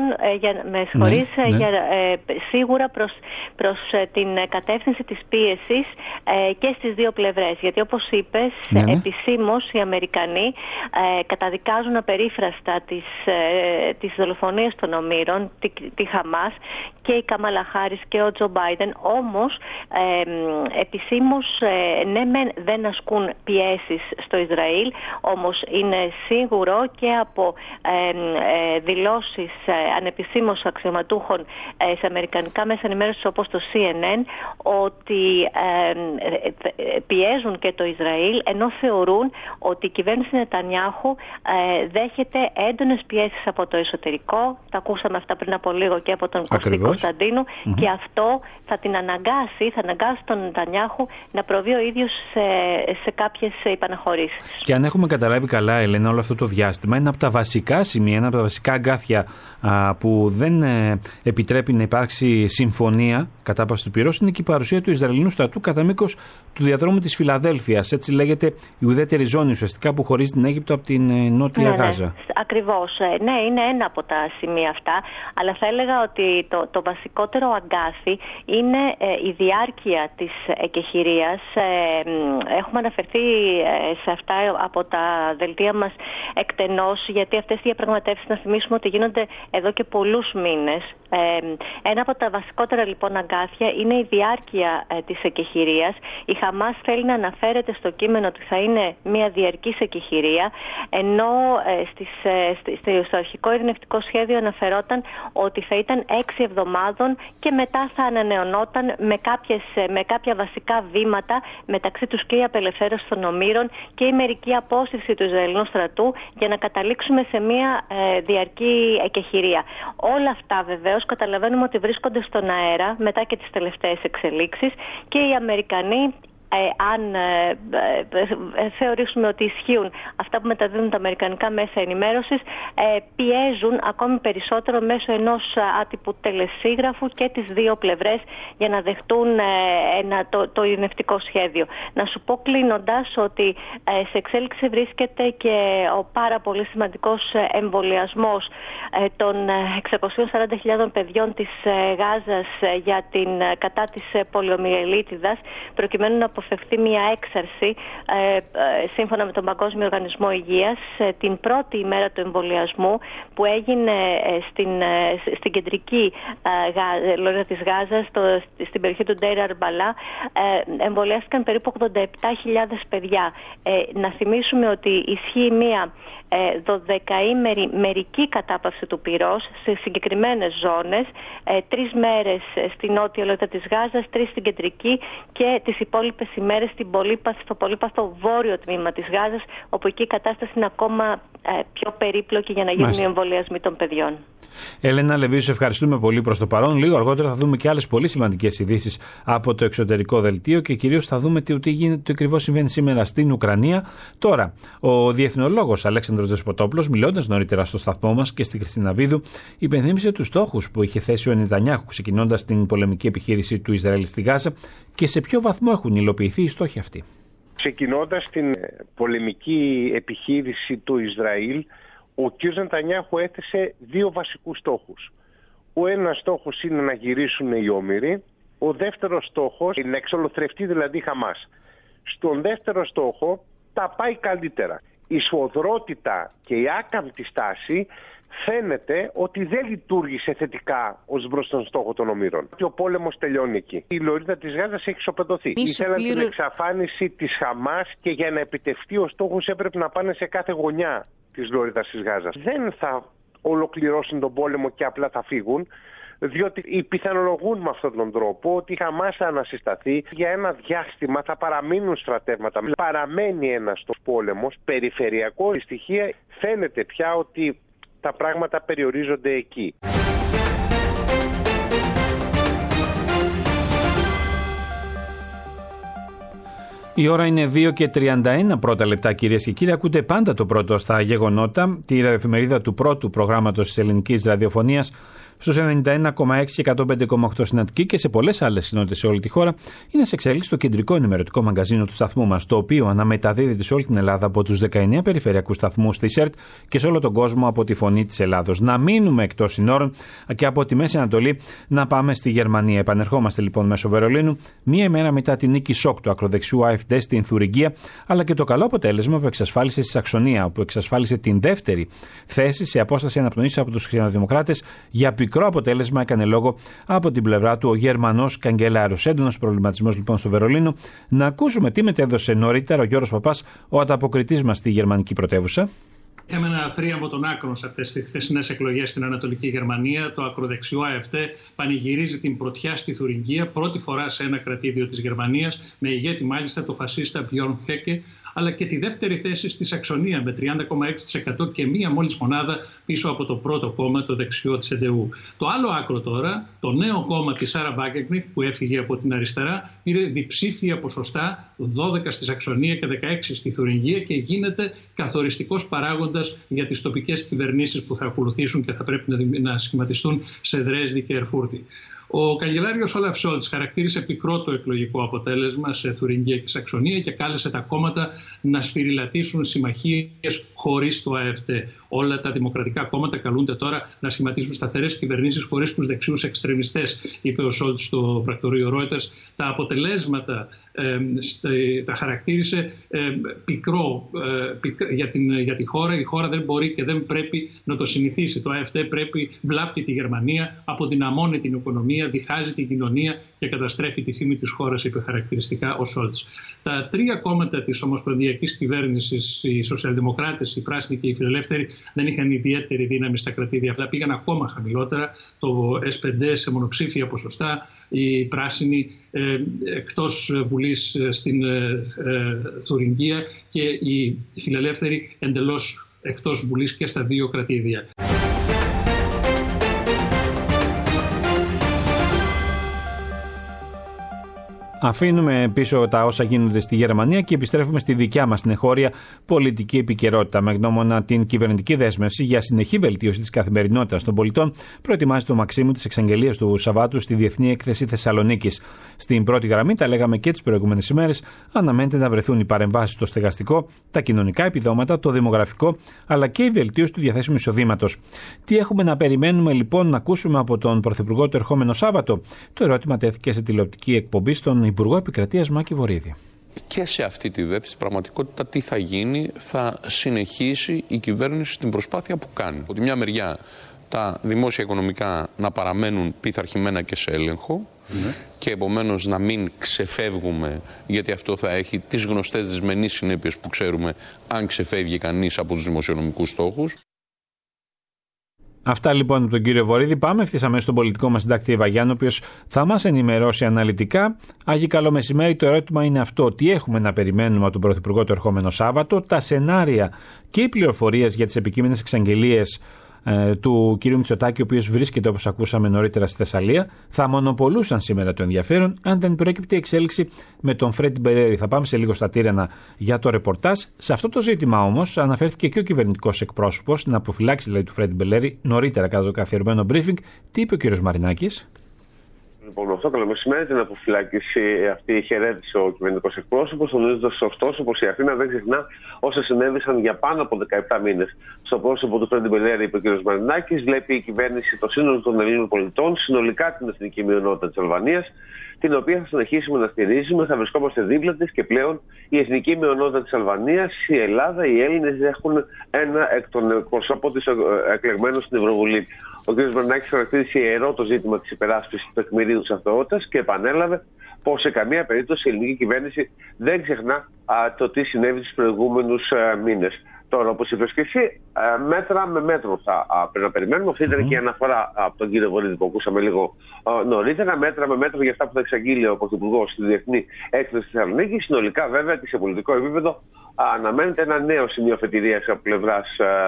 σίγουρα προς την κατεύθυνση της πίεσης και στις δύο πλευρές. Γιατί όπως είπες, επισήμως οι Αμερικανοί καταδικάζουν απερίφραστα τις δολοφονίες των ομήρων, τη Χαμάς, και η Καμάλα Χάρις και ο Τζο Μπάιντεν. Όμως επισήμως δεν ασκούν πιέσεις στο Ισραήλ, όμως είναι σίγουρο και από δηλώσεις ανεπισήμως αξιωματούχων σε αμερικανικά μέσα ενημέρωσης όπως το CNN, ότι πιέζουν και το Ισραήλ, ενώ θεωρούν ότι η κυβέρνηση Νετανιάχου δέχεται έντονες πιέσεις από το εσωτερικό. Τα ακούσαμε αυτά πριν από λίγο και από τον Κωστή Κωνσταντίνου, και αυτό θα αγκάσει τον Νετανιάχου να προβεί ο ίδιος σε κάποιες υπαναχωρήσεις. Και αν έχουμε καταλάβει καλά, Ελένα, όλο αυτό το διάστημα είναι από τα βασικά σημεία, ένα από τα βασικά αγκάθια που δεν επιτρέπει να υπάρξει συμφωνία κατάπαυση του πυρός, είναι και η παρουσία του Ισραηλινού στρατού κατά μήκος του διαδρόμου της Φιλαδέλφειας. Έτσι λέγεται η ουδέτερη ζώνη ουσιαστικά που χωρίζει την Αίγυπτο από την Νότια Γάζα. Ακριβώς. Ναι, είναι ένα από τα σημεία αυτά, αλλά θα έλεγα ότι το βασικότερο αγκάθι είναι η διάρκεια της εκεχηρίας. Έχουμε αναφερθεί σε αυτά από τα δελτία μας εκτενώς, γιατί αυτές οι διαπραγματεύσεις, να θυμίσουμε ότι γίνονται εδώ και πολλούς μήνες. Ένα από τα βασικότερα λοιπόν αγκάθια είναι η διάρκεια της εκεχηρίας. Η Χαμάς θέλει να αναφέρεται στο κείμενο ότι θα είναι μια διαρκής εκεχηρία, ενώ στο αρχικό ειρηνευτικό σχέδιο αναφερόταν ότι θα ήταν 6 εβδομάδων και μετά θα ανανεωνόταν με κάποια βασικά βήματα, μεταξύ τους και η απελευθέρωση των ομήρων και η μερική απόσυρση του Ισραηλινού στρατού, για να καταλήξουμε σε μια διαρκή εκεχηρία. Όλα αυτά βεβαίως καταλαβαίνουμε ότι βρίσκονται στον αέρα μετά και τις τελευταίες εξελίξεις, και οι Αμερικανοί, αν θεωρήσουμε ότι ισχύουν αυτά που μεταδίδουν τα αμερικανικά μέσα ενημέρωσης, πιέζουν ακόμη περισσότερο μέσω ενός άτυπου τελεσίγραφου και τις δύο πλευρές για να δεχτούν το ειρηνευτικό σχέδιο. Να σου πω κλείνοντας ότι σε εξέλιξη βρίσκεται και ο πάρα πολύ σημαντικός εμβολιασμός των 640.000 παιδιών της Γάζας κατά της πολιομιελίτιδας, προκειμένου να αποφευθεί μια έξαρση σύμφωνα με τον Παγκόσμιο Οργανισμό Υγείας την πρώτη ημέρα του εμβολιασμού που έγινε στην κεντρική λωρίδα της Γάζας, στην περιοχή του Ντέιρ Αρμπαλά. Εμβολιάστηκαν περίπου 87.000 παιδιά. Να θυμίσουμε ότι ισχύει μια 12ημερη μερική κατάπαυση του πυρός σε συγκεκριμένες ζώνες, 3 μέρες στην νότια λωρίδα της Γάζας, 3 στην κεντρική και τις υπόλοιπες ημέρες στο πολύπαθο βόρειο τμήμα της Γάζας, όπου εκεί η κατάσταση είναι ακόμα πιο περίπλοκη για να γίνουν οι εμβολιασμοί των παιδιών. Έλενα Λεβίου, σε ευχαριστούμε πολύ προς το παρόν. Λίγο αργότερα θα δούμε και άλλες πολύ σημαντικές ειδήσεις από το εξωτερικό δελτίο και κυρίως θα δούμε τι γίνεται, το ακριβώς συμβαίνει σήμερα στην Ουκρανία. Τώρα, ο διεθνολόγος Αλέξανδρος Δεσποτόπουλος, μιλώντας νωρίτερα στο σταθμό μας και στη Χριστίνα Βίδου, υπενθύμισε τους στόχους που είχε θέσει ο Νετανιάχου ξεκινώντας την πολεμική επιχείρηση του Ισραήλ στη Γάζα και σε ποιο βαθμό έχουν υλοποιηθεί οι στόχοι αυτοί. Ξεκινώντας την πολεμική επιχείρηση του Ισραήλ, ο κ. Νετανιάχου έθεσε 2 βασικούς στόχους. Ο ένας στόχος είναι να γυρίσουν οι όμηροι, ο δεύτερος στόχος είναι να εξολοθρευτεί δηλαδή η Χαμάς. Στον δεύτερο στόχο τα πάει καλύτερα. Η σφοδρότητα και η άκαμπτη στάση φαίνεται ότι δεν λειτουργήσε θετικά ως προς τον στόχο των ομήρων. Και ο πόλεμος τελειώνει εκεί. Η λωρίδα της Γάζας έχει ισοπεδωθεί. Ήθελαν την εξαφάνιση της Χαμάς και για να επιτευχθεί ο στόχος έπρεπε να πάνε σε κάθε γωνιά της λωρίδας της Γάζας. Δεν θα ολοκληρώσουν τον πόλεμο και απλά θα φύγουν, διότι πιθανολογούν με αυτόν τον τρόπο ότι η Χαμάς θα ανασυσταθεί για ένα διάστημα, θα παραμείνουν στρατεύματα. Παραμένει ένας πόλεμος περιφερειακό. Η στοιχεία φαίνεται πια ότι τα πράγματα περιορίζονται εκεί. Η ώρα είναι 2:31 πρώτα λεπτά, κυρίες και κύριοι. Ακούτε πάντα το πρώτο στα γεγονότα, τη ραδιοεφημερίδα του πρώτου προγράμματος της ελληνικής ραδιοφωνίας, στους 91,6 και 105,8 στην Αττική και σε πολλές άλλες συνότητες σε όλη τη χώρα. Είναι σε εξέλιξη το κεντρικό ενημερωτικό μαγκαζίνο του σταθμού μας, το οποίο αναμεταδίδεται σε όλη την Ελλάδα από τους 19 περιφερειακούς σταθμούς της ΕΡΤ και σε όλο τον κόσμο από τη Φωνή της Ελλάδος. Να μείνουμε εκτός συνόρων και από τη Μέση Ανατολή να πάμε στη Γερμανία. Επανερχόμαστε λοιπόν μέσω Βερολίνου, μία ημέρα μετά την νίκη ΣΟΚ του ακροδεξιού AfD στην Θουριγκία, αλλά και το καλό αποτέλεσμα που εξασφάλισε στη Σαξονία, όπου εξασφάλισε την δεύτερη θέση σε απόσταση αναπνοής από τους χριστιανοδημοκράτες. Για πικρό αποτέλεσμα έκανε λόγο από την πλευρά του ο Γερμανός καγκελάριος. Έντονος προβληματισμός λοιπόν στο Βερολίνο. Να ακούσουμε τι μετέδωσε νωρίτερα ο Γιώργος Παπάς, ο ανταποκριτής μας στη γερμανική πρωτεύουσα. Είχαμε ένα θρίαμβο των άκρων σε αυτές τις χθεσινές εκλογές στην Ανατολική Γερμανία. Το ακροδεξιό AfD πανηγυρίζει την πρωτιά στη Θουριγκία, πρώτη φορά σε ένα κρατήδιο της Γερμανίας, με ηγέτη μάλιστα το φασίστα Björn Höcke, αλλά και τη δεύτερη θέση στη Σαξονία με 30,6% και μία μόλις μονάδα πίσω από το πρώτο κόμμα, το δεξιό της CDU. Το άλλο άκρο τώρα, το νέο κόμμα της Σάρα Wagenknecht που έφυγε από την αριστερά, πήρε διψήφια ποσοστά, 12 στη Σαξονία και 16 στη Θουριγκία, και γίνεται καθοριστικός παράγοντας για τις τοπικές κυβερνήσεις που θα ακολουθήσουν και θα πρέπει να σχηματιστούν σε Δρέσδη και Ερφούρτη. Ο καγκελάριος Όλαφ Σόλτς χαρακτήρισε πικρό το εκλογικό αποτέλεσμα σε Θουριγκία και Σαξονία και κάλεσε τα κόμματα να σφυριλατήσουν συμμαχίες χωρίς το AfD. Όλα τα δημοκρατικά κόμματα καλούνται τώρα να σχηματίσουν σταθερές κυβερνήσεις χωρίς τους δεξιούς εξτρεμιστές, είπε ο Σόλτς στο πρακτορείο Reuters. Τα αποτελέσματα τα χαρακτήρισε πικρό για τη χώρα. Η χώρα δεν μπορεί και δεν πρέπει να το συνηθίσει. Το ΑΕΦΤ βλάπτει τη Γερμανία, αποδυναμώνει την οικονομία, διχάζει την κοινωνία και καταστρέφει τη φήμη της χώρας, είπε χαρακτηριστικά ο Σόλτς. Τα τρία κόμματα της ομοσπονδιακής κυβέρνησης, οι σοσιαλδημοκράτες, οι πράσινοι και οι φιλελεύθεροι, δεν είχαν ιδιαίτερη δύναμη στα κρατήδια αυτά. Πήγαν ακόμα χαμηλότερα. Το S5 σε μονοψήφια ποσοστά, οι πράσινοι εκτός Βουλής στην Θουρινγκία και οι φιλελεύθεροι εντελώς εκτός Βουλής και στα δύο κρατήδια. Αφήνουμε πίσω τα όσα γίνονται στη Γερμανία και επιστρέφουμε στη δικιά μας την εγχώρια πολιτική επικαιρότητα. Με γνώμονα την κυβερνητική δέσμευση για συνεχή βελτίωση της καθημερινότητας των πολιτών, προετοιμάζει το Μαξίμου τις εξαγγελίες του Σαββάτου στη Διεθνή Έκθεση Θεσσαλονίκης. Στην πρώτη γραμμή, τα λέγαμε και τις προηγούμενες ημέρες, αναμένεται να βρεθούν οι παρεμβάσεις στο στεγαστικό, τα κοινωνικά επιδόματα, το δημογραφικό, αλλά και η βελτίωση του διαθέσιμου εισοδήματος. Τι έχουμε να περιμένουμε λοιπόν να ακούσουμε από τον Πρωθυπουργό το ερχόμενο Σάββατο? Το ερώτημα τέθηκε σε τηλεοπτική εκπομπή στον Υπουργό Επικρατείας Μάκη Βορίδη. Και σε αυτή τη δεύτερη πραγματικότητα τι θα γίνει? Θα συνεχίσει η κυβέρνηση την προσπάθεια που κάνει. Από τη μια μεριά τα δημόσια οικονομικά να παραμένουν πειθαρχημένα και σε έλεγχο και επομένως να μην ξεφεύγουμε, γιατί αυτό θα έχει τις γνωστές δυσμενείς συνέπειες που ξέρουμε αν ξεφεύγει κανείς από τους δημοσιονομικούς στόχους. Αυτά λοιπόν από τον κύριο Βορίδη. Πάμε ευθύς αμέσως στον πολιτικό μας συντάκτη Ευαγιάννη, ο οποίος θα μας ενημερώσει αναλυτικά. Άγιοι καλό μεσημέρι. Το ερώτημα είναι αυτό: τι έχουμε να περιμένουμε από τον Πρωθυπουργό το ερχόμενο Σάββατο, τα σενάρια και οι πληροφορίες για τις επικείμενες εξαγγελίες του κ. Μητσοτάκη, ο οποίος βρίσκεται, όπως ακούσαμε νωρίτερα, στη Θεσσαλία, θα μονοπολούσαν σήμερα το ενδιαφέρον αν δεν προέκυπτε η εξέλιξη με τον Φρέντι Μπελέρη. Θα πάμε σε λίγο στα Τύρανα για το ρεπορτάζ. Σε αυτό το ζήτημα όμως αναφέρθηκε και ο κυβερνητικός εκπρόσωπος στην αποφυλάξη δηλαδή του Φρέντι Μπελέρη νωρίτερα κατά το καθιερωμένο briefing. Τι είπε ο κ. Μαρινάκης? Λοιπόν, αυτό καλό μεσημέρι, την αποφυλάκηση αυτή χαιρέτησε ο κυβερνητικός εκπρόσωπος, τονίζοντας ωστόσο πως η Αθήνα δεν ξεχνά όσα συνέβησαν για πάνω από 17 μήνες. Στο πρόσωπο του Φρέντι Μπελέρη, είπε ο κ. Μαρινάκης, βλέπει η κυβέρνηση το σύνολο των Ελλήνων πολιτών, συνολικά την εθνική μειονότητα της Αλβανίας, την οποία θα συνεχίσουμε να στηρίζουμε, θα βρισκόμαστε δίπλα της και πλέον η εθνική μειονότητα της Αλβανίας, η Ελλάδα, οι Έλληνες έχουν ένα εκ των εκπροσώπων της εκλεγμένο στην Ευρωβουλή. Ο κ. Μαρινάκης χαρακτήρισε ιερό το ζήτημα της υπεράσπισης του τεκμηρίου της αυτοότητας και επανέλαβε πως σε καμία περίπτωση η ελληνική κυβέρνηση δεν ξεχνά το τι συνέβη τους προηγούμενους μήνες. Τώρα, όπως είπες και εσύ, μέτρα με μέτρο θα πρέπει να περιμένουμε. Αυτή ήταν και η αναφορά από τον κύριο Βορίδη που ακούσαμε λίγο νωρίτερα. Μέτρα με μέτρο για αυτά που θα εξαγγείλει ο Πρωθυπουργός στη Διεθνή Έκθεση Θεσσαλονίκη. Συνολικά, βέβαια, και σε πολιτικό επίπεδο αναμένεται ένα νέο σημείο αφετηρίας από πλευράς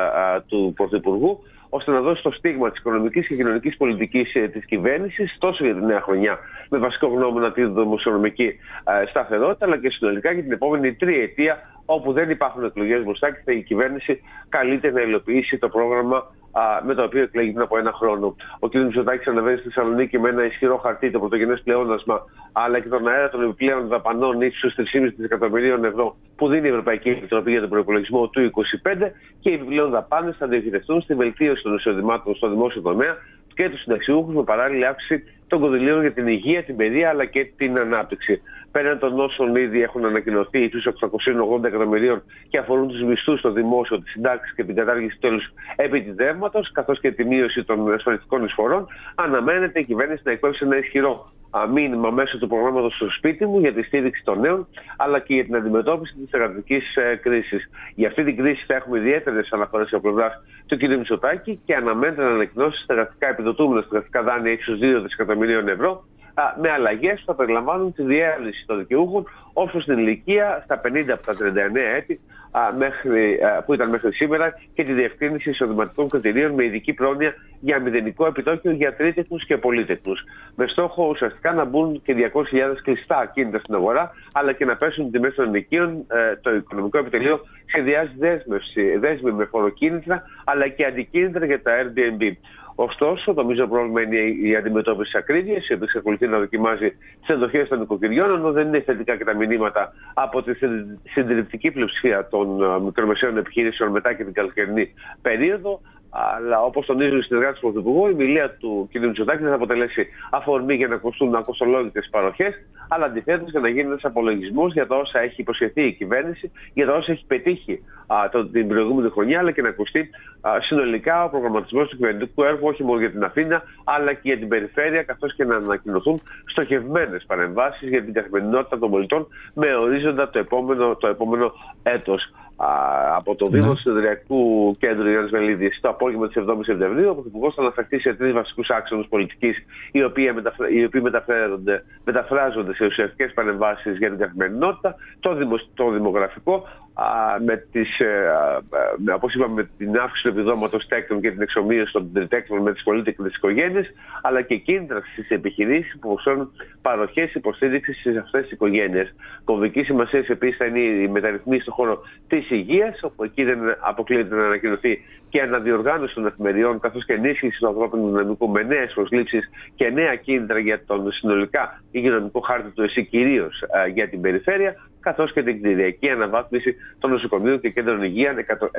του Πρωθυπουργού, ώστε να δώσει το στίγμα της οικονομικής και κοινωνικής πολιτικής της κυβέρνησης τόσο για τη νέα χρονιά, με βασικό γνώμονα τη δημοσιονομική σταθερότητα, αλλά και συνολικά για την επόμενη τριετία, όπου δεν υπάρχουν εκλογές μπροστά και η κυβέρνηση καλείται να υλοποιήσει το πρόγραμμα με το οποίο εκλέγει πριν από ένα χρόνο. Ο κ. Μητσοτάκης αναβαίνει στη Θεσσαλονίκη με ένα ισχυρό χαρτί, το πρωτογενές πλεόνασμα, αλλά και τον αέρα των επιπλέον δαπανών ύψους 3,5 δισεκατομμυρίων ευρώ που δίνει η Ευρωπαϊκή Επιτροπή για τον προϋπολογισμό του 2025, και οι επιπλέον δαπάνες θα διοχετευτούν στη βελτίωση των εισοδημάτων στο δημόσιο τομέα και τους συνταξιούχους, με παράλληλη αύξηση των κονδυλίων για την υγεία, την παιδεία αλλά και την ανάπτυξη. Πέραν των όσων ήδη έχουν ανακοινωθεί, ύψους 880 εκατομμυρίων και αφορούν τους μισθούς στο δημόσιο, τις συντάξεις και την κατάργηση τέλους επιτιδεύματος, καθώς και τη μείωση των ασφαλιστικών εισφορών, αναμένεται η κυβέρνηση να εκπέμψει ένα ισχυρό μήνυμα μέσω του προγράμματος στο σπίτι μου για τη στήριξη των νέων, αλλά και για την αντιμετώπιση της εργατικής κρίσης. Για αυτή την κρίση θα έχουμε ιδιαίτερες αναφορές από πλευράς του κ. Μητσοτάκη και αναμένεται να ανακοινώσει στεγαστικά επιδοτούμενα στεγαστικά δάνεια ύψους 2 δισεκατομμυρίων ευρώ, με αλλαγές που θα περιλαμβάνουν τη διεύρυνση των δικαιούχων όσο στην ηλικία στα 50 από τα 39 έτη που ήταν μέχρι σήμερα, και τη διευκρίνηση εισοδηματικών κριτηρίων με ειδική πρόνοια για μηδενικό επιτόκιο για τρίτεκνους και πολίτεκνους. Με στόχο ουσιαστικά να μπουν και 200.000 κλειστά ακίνητα στην αγορά, αλλά και να πέσουν οι τιμές των ενοικίων. Το Οικονομικό Επιτελείο σχεδιάζει δέσμη με φοροκίνητρα αλλά και αντικίνητρα για τα Airbnb. Ωστόσο, το μείζον πρόβλημα είναι η αντιμετώπιση της ακρίβειας, η οποία εξακολουθεί να δοκιμάζει τις ενδοχές των νοικοκυριών, ενώ δεν είναι θετικά και τα μηνύματα από τη συντριπτική πλειοψηφία των μικρομεσαίων επιχειρήσεων μετά και την καλοκαιρινή περίοδο. Αλλά όπως τονίζουν οι συνεργάτες του Πρωθυπουργού, η μιλία του κ. Μητσοτάκη δεν θα αποτελέσει αφορμή για να ακουστούν ακοστολόγητες παροχές, αλλά αντιθέτως για να γίνει ένας απολογισμός για τα όσα έχει υποσχεθεί η κυβέρνηση, για τα όσα έχει πετύχει την προηγούμενη χρονιά, αλλά και να ακουστεί συνολικά ο προγραμματισμός του κυβερνητικού έργου, όχι μόνο για την Αθήνα, αλλά και για την περιφέρεια, καθώς και να ανακοινωθούν στοχευμένες παρεμβάσεις για την καθημερινότητα των πολιτών με ορίζοντα το επόμενο έτος. Από το Δήμο του Συνεδριακού Κέντρου Γιάννης Βελίδης το απόγευμα της 7ης Σεπτεμβρίου, ο Πρωθυπουργός θα αναφερθεί σε 3 βασικούς άξονες πολιτικής, οι οποίοι μεταφράζονται σε ουσιαστικές παρεμβάσεις για την καθημερινότητα, το δημογραφικό, όπως είπαμε, με την αύξηση του επιδόματος τέκτων και την εξομοίωση των τριτέκτων με τις πολύτεκνες οικογένειες, αλλά και κίνητρα στις επιχειρήσεις που προσφέρουν παροχές υποστήριξης σε αυτές τις οικογένειες. Κομβική σημασία επίσης θα είναι η μεταρρυθμίση στον χώρο της υγείας, όπου εκεί δεν αποκλείεται να ανακοινωθεί και αναδιοργάνωση των εφημεριών, καθώς και ενίσχυση του ανθρώπινου δυναμικού με νέες προσλήψεις και νέα κίνητρα για τον συνολικά υγειονομικό χάρτη του ΕΣΥ, κυρίως για την περιφέρεια, καθώς και την κτηριακή αναβάθμιση των νοσοκομείων και κέντρων υγείας,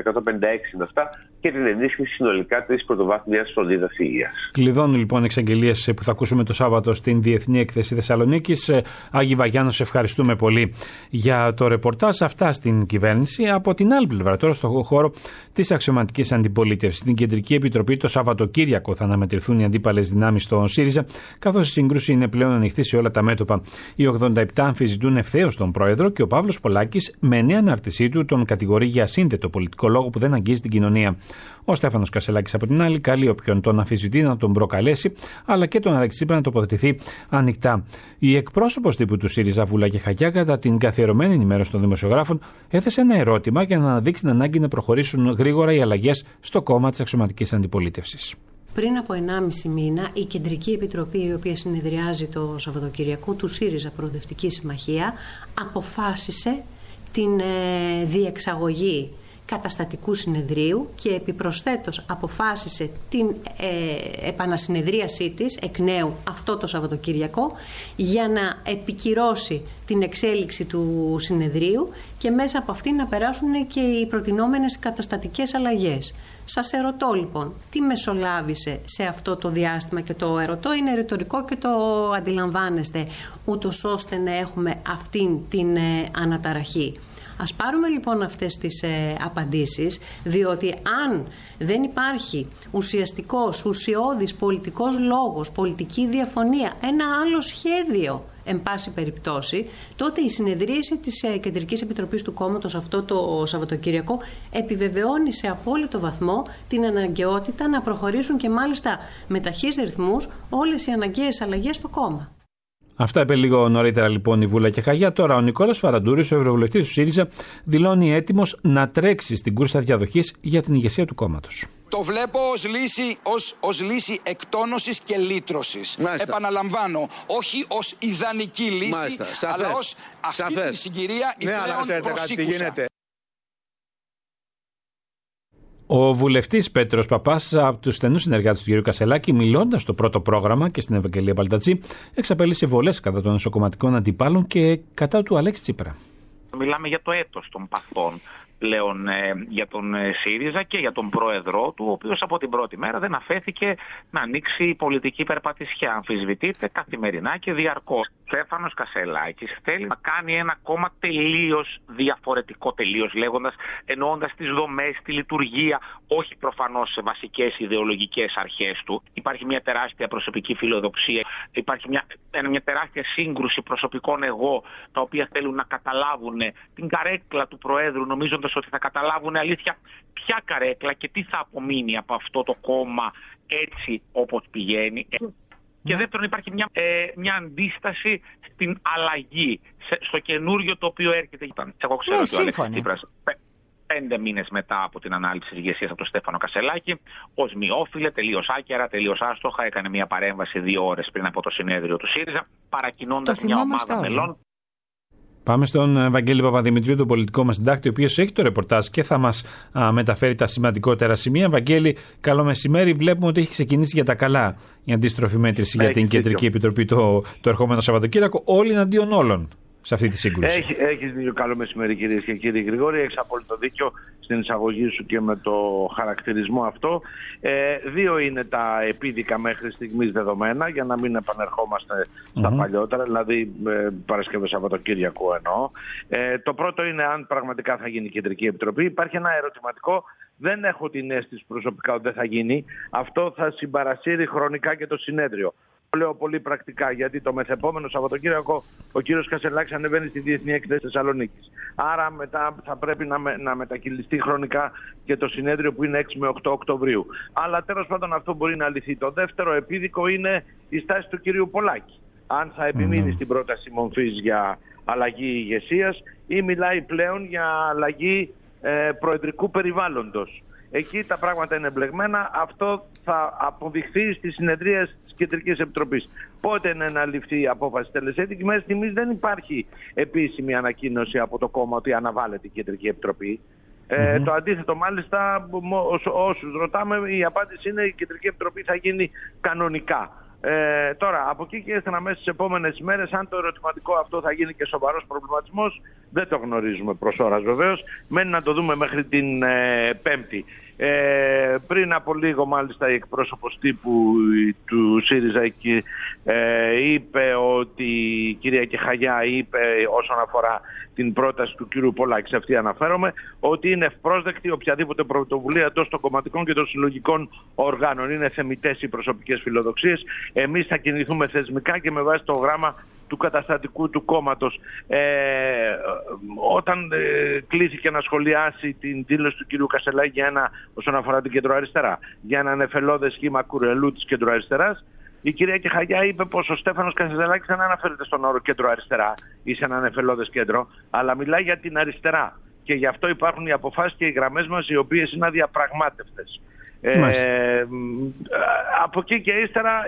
156 είναι αυτά, και την ενίσχυση συνολικά της πρωτοβάθμιας φροντίδας υγείας. Κλειδώνουν λοιπόν εξαγγελίες που θα ακούσουμε το Σάββατο στην Διεθνή Έκθεση Θεσσαλονίκης. Άγη Βαγιάννο, σε ευχαριστούμε πολύ για το ρεπορτάζ. Αυτά στην κυβέρνηση. Από την άλλη πλευρά, τώρα στον χώρο της αξιωματικής αντιπολίτευσης, στην Κεντρική Επιτροπή το Σαββατοκύριακο θα αναμετρηθούν οι αντίπαλες δυνάμεις στον ΣΥΡΙΖΑ, καθώς η σύγκρουση είναι πλέον ανοιχτή σε όλα τα μέτωπα. Οι 87 αμφισβητούν ευθέως τον πρόεδρο και ο Παύλος Πολάκης, με νέα ανάρτησή του, τον κατηγορεί για ασύνδετο πολιτικό λόγο που δεν αγγίζει την κοινωνία. Ο Στέφανος Κασελάκης, από την άλλη, καλεί όποιον τον αμφισβητεί να τον προκαλέσει, αλλά και τον Αλέξη Τσίπρα να τοποθετηθεί ανοιχτά. Η εκπρόσωπος τύπου του ΣΥΡΙΖΑ, Βούλα Κεχαγιά, κατά την καθιερωμένη ενημέρωση των δημοσιογράφων, έθεσε ένα ερώτημα για να αναδείξει την ανάγκη να προχωρήσουν γρήγορα οι αλλαγές στο κόμμα της αξιωματικής αντιπολίτευσης. Πριν από 1,5 μήνα, η Κεντρική Επιτροπή, η οποία συνεδριάζει το Σαββατοκυριακό του ΣΥΡΙΖΑ Προοδευτική Συμμαχία, αποφάσισε την διεξαγωγή καταστατικού συνεδρίου και επιπροσθέτως αποφάσισε την επανασυνεδρίασή της εκ νέου αυτό το Σαββατοκύριακο για να επικυρώσει την εξέλιξη του συνεδρίου και μέσα από αυτή να περάσουν και οι προτινόμενες καταστατικές αλλαγές. Σας ερωτώ λοιπόν, τι μεσολάβησε σε αυτό το διάστημα, και το ερωτώ είναι ρητορικό και το αντιλαμβάνεστε, ούτως ώστε να έχουμε αυτήν την αναταραχή. Ας πάρουμε λοιπόν αυτές τις απαντήσεις, διότι αν δεν υπάρχει ουσιώδης πολιτικός λόγος, πολιτική διαφωνία, ένα άλλο σχέδιο, εν πάση περιπτώσει, τότε η συνεδρίαση της Κεντρικής Επιτροπής του κόμματος αυτό το Σαββατοκύριακο επιβεβαιώνει σε απόλυτο βαθμό την αναγκαιότητα να προχωρήσουν και μάλιστα με ταχύς ρυθμούς όλες οι αναγκαίες αλλαγές στο κόμμα. Αυτά είπε λίγο νωρίτερα λοιπόν η Βούλα Κεχαγιά. Τώρα ο Νικόλας Φαραντούρης, ο ευρωβουλευτής του ΣΥΡΙΖΑ, δηλώνει έτοιμος να τρέξει στην κούρσα διαδοχής για την ηγεσία του κόμματος. Το βλέπω ως λύση εκτόνωσης και λύτρωσης. Μάλιστα. Επαναλαμβάνω, όχι ως ιδανική λύση, μάλιστα, αλλά ως αυτή τη συγκυρία η πλέον προσήκουσα. Ο βουλευτής Πέτρος Παπάς, από τους στενούς συνεργάτες του κ. Κασελάκη, μιλώντας στο πρώτο πρόγραμμα και στην Ευαγγελία Παλτατζή, εξαπέλυσε βολές κατά των εσωκομματικών αντιπάλων και κατά του Αλέξη Τσίπρα. Μιλάμε για το έτος των παθών πλέον για τον ΣΥΡΙΖΑ και για τον πρόεδρό του, ο οποίος από την πρώτη μέρα δεν αφέθηκε να ανοίξει πολιτική περπατησιά. Αμφισβητείται καθημερινά και διαρκώς. Στέφανος Κασελάκης θέλει να κάνει ένα κόμμα τελείως διαφορετικό, λέγοντας, εννοώντας τις δομές, τη λειτουργία, όχι προφανώς σε βασικές ιδεολογικές αρχές του. Υπάρχει μια τεράστια προσωπική φιλοδοξία, υπάρχει μια τεράστια σύγκρουση προσωπικών εγώ, τα οποία θέλουν να καταλάβουν την καρέκλα του Προέδρου, νομίζοντας ότι θα καταλάβουν αλήθεια ποια καρέκλα και τι θα απομείνει από αυτό το κόμμα έτσι όπως πηγαίνει. Και δεύτερον, υπάρχει μια αντίσταση στην αλλαγή, στο καινούριο το οποίο έρχεται. Εγώ ξέρω ότι ο Αλέξης Τσίπρας 5 μήνες μετά από την ανάληψη της ηγεσίας από τον Στέφανο Κασελάκη, ως μειόφιλε, τελείως άκερα, τελείως άστοχα, έκανε μια παρέμβαση 2 ώρες πριν από το συνέδριο του ΣΥΡΙΖΑ, παρακινώντας μια ομάδα μελών. Πάμε στον Βαγγέλη Παπαδημητρίου, τον πολιτικό μας συντάκτη, ο οποίος έχει το ρεπορτάζ και θα μας μεταφέρει τα σημαντικότερα σημεία. Βαγγέλη, καλό μεσημέρι. Βλέπουμε ότι έχει ξεκινήσει για τα καλά η αντίστροφη μέτρηση για την Κεντρική Επιτροπή το ερχόμενο Σαββατοκύριακο. Όλοι εναντίον όλων. σε αυτή τη σύγκρουση. Έχεις δίκιο. Καλό μεσημέρι, κυρίες και κύριοι. Γρηγόρη, έχεις απόλυτο δίκιο στην εισαγωγή σου και με το χαρακτηρισμό αυτό. Δύο είναι τα επίδικα μέχρι στιγμής δεδομένα, για να μην επανερχόμαστε στα παλιότερα, δηλαδή Παρασκευή Σαββατοκύριακο εννοώ. Το πρώτο είναι αν πραγματικά θα γίνει η Κεντρική Επιτροπή. Υπάρχει ένα ερωτηματικό. Δεν έχω την αίσθηση προσωπικά ότι δεν θα γίνει. Αυτό θα συμπαρασύρει χρονικά και το συνέδριο. Το λέω πολύ πρακτικά, γιατί το μεθεπόμενο Σαββατοκύριακο ο κύριος Κασελάκης ανεβαίνει στη Διεθνή Έκθεση Θεσσαλονίκης. Άρα μετά θα πρέπει να μετακυλιστεί χρονικά και το συνέδριο που είναι 6 με 8 Οκτωβρίου. Αλλά τέλος πάντων αυτό μπορεί να λυθεί. Το δεύτερο επίδικο είναι η στάση του κυρίου Πολάκη. Αν θα επιμείνει στην πρόταση μορφής για αλλαγή ηγεσίας ή μιλάει πλέον για αλλαγή προεδρικού περιβάλλοντος. Εκεί τα πράγματα είναι μπλεγμένα. Αυτό θα αποδειχθεί στις συνεδρίες της Κεντρικής Επιτροπής. Πότε είναι να ληφθεί η απόφαση τελεσέτικη? Μέχρι στιγμής δεν υπάρχει επίσημη ανακοίνωση από το κόμμα ότι αναβάλλεται η Κεντρική Επιτροπή. Το αντίθετο, μάλιστα, όσους ρωτάμε, η απάντηση είναι η Κεντρική Επιτροπή θα γίνει κανονικά. Τώρα, από εκεί και ύστερα μέσα στις επόμενες ημέρες, αν το ερωτηματικό αυτό θα γίνει και σοβαρός προβληματισμός, δεν το γνωρίζουμε προς ώρας βεβαίως. Μένει να το δούμε μέχρι την Πέμπτη. Πριν από λίγο μάλιστα η εκπρόσωπος τύπου του ΣΥΡΙΖΑ είπε ότι η κυρία Κεχαγιά είπε όσον αφορά την πρόταση του κύριου Πολάκη, σε αυτή αναφέρομαι, ότι είναι ευπρόσδεκτη οποιαδήποτε πρωτοβουλία τόσο των κομματικών και των συλλογικών οργάνων. Είναι θεμιτές οι προσωπικές φιλοδοξίες. Εμείς θα κινηθούμε θεσμικά και με βάση το γράμμα του καταστατικού του κόμματος. Όταν κλήθηκε να σχολιάσει την δήλωση του κυρίου Κασελάκη όσον αφορά την κεντροαριστερά, για ένα νεφελώδες σχήμα κουρελού της κεντροαριστεράς, η κυρία Κεχαγιά είπε πως ο Στέφανος Κασελάκης δεν αναφέρεται στον όρο κέντρο-αριστερά ή σε ένα νεφελώδες κέντρο, αλλά μιλάει για την αριστερά. Και γι' αυτό υπάρχουν οι αποφάσεις και οι γραμμές μας, οι οποίες είναι αδιαπραγμάτευτες. Από εκεί και ύστερα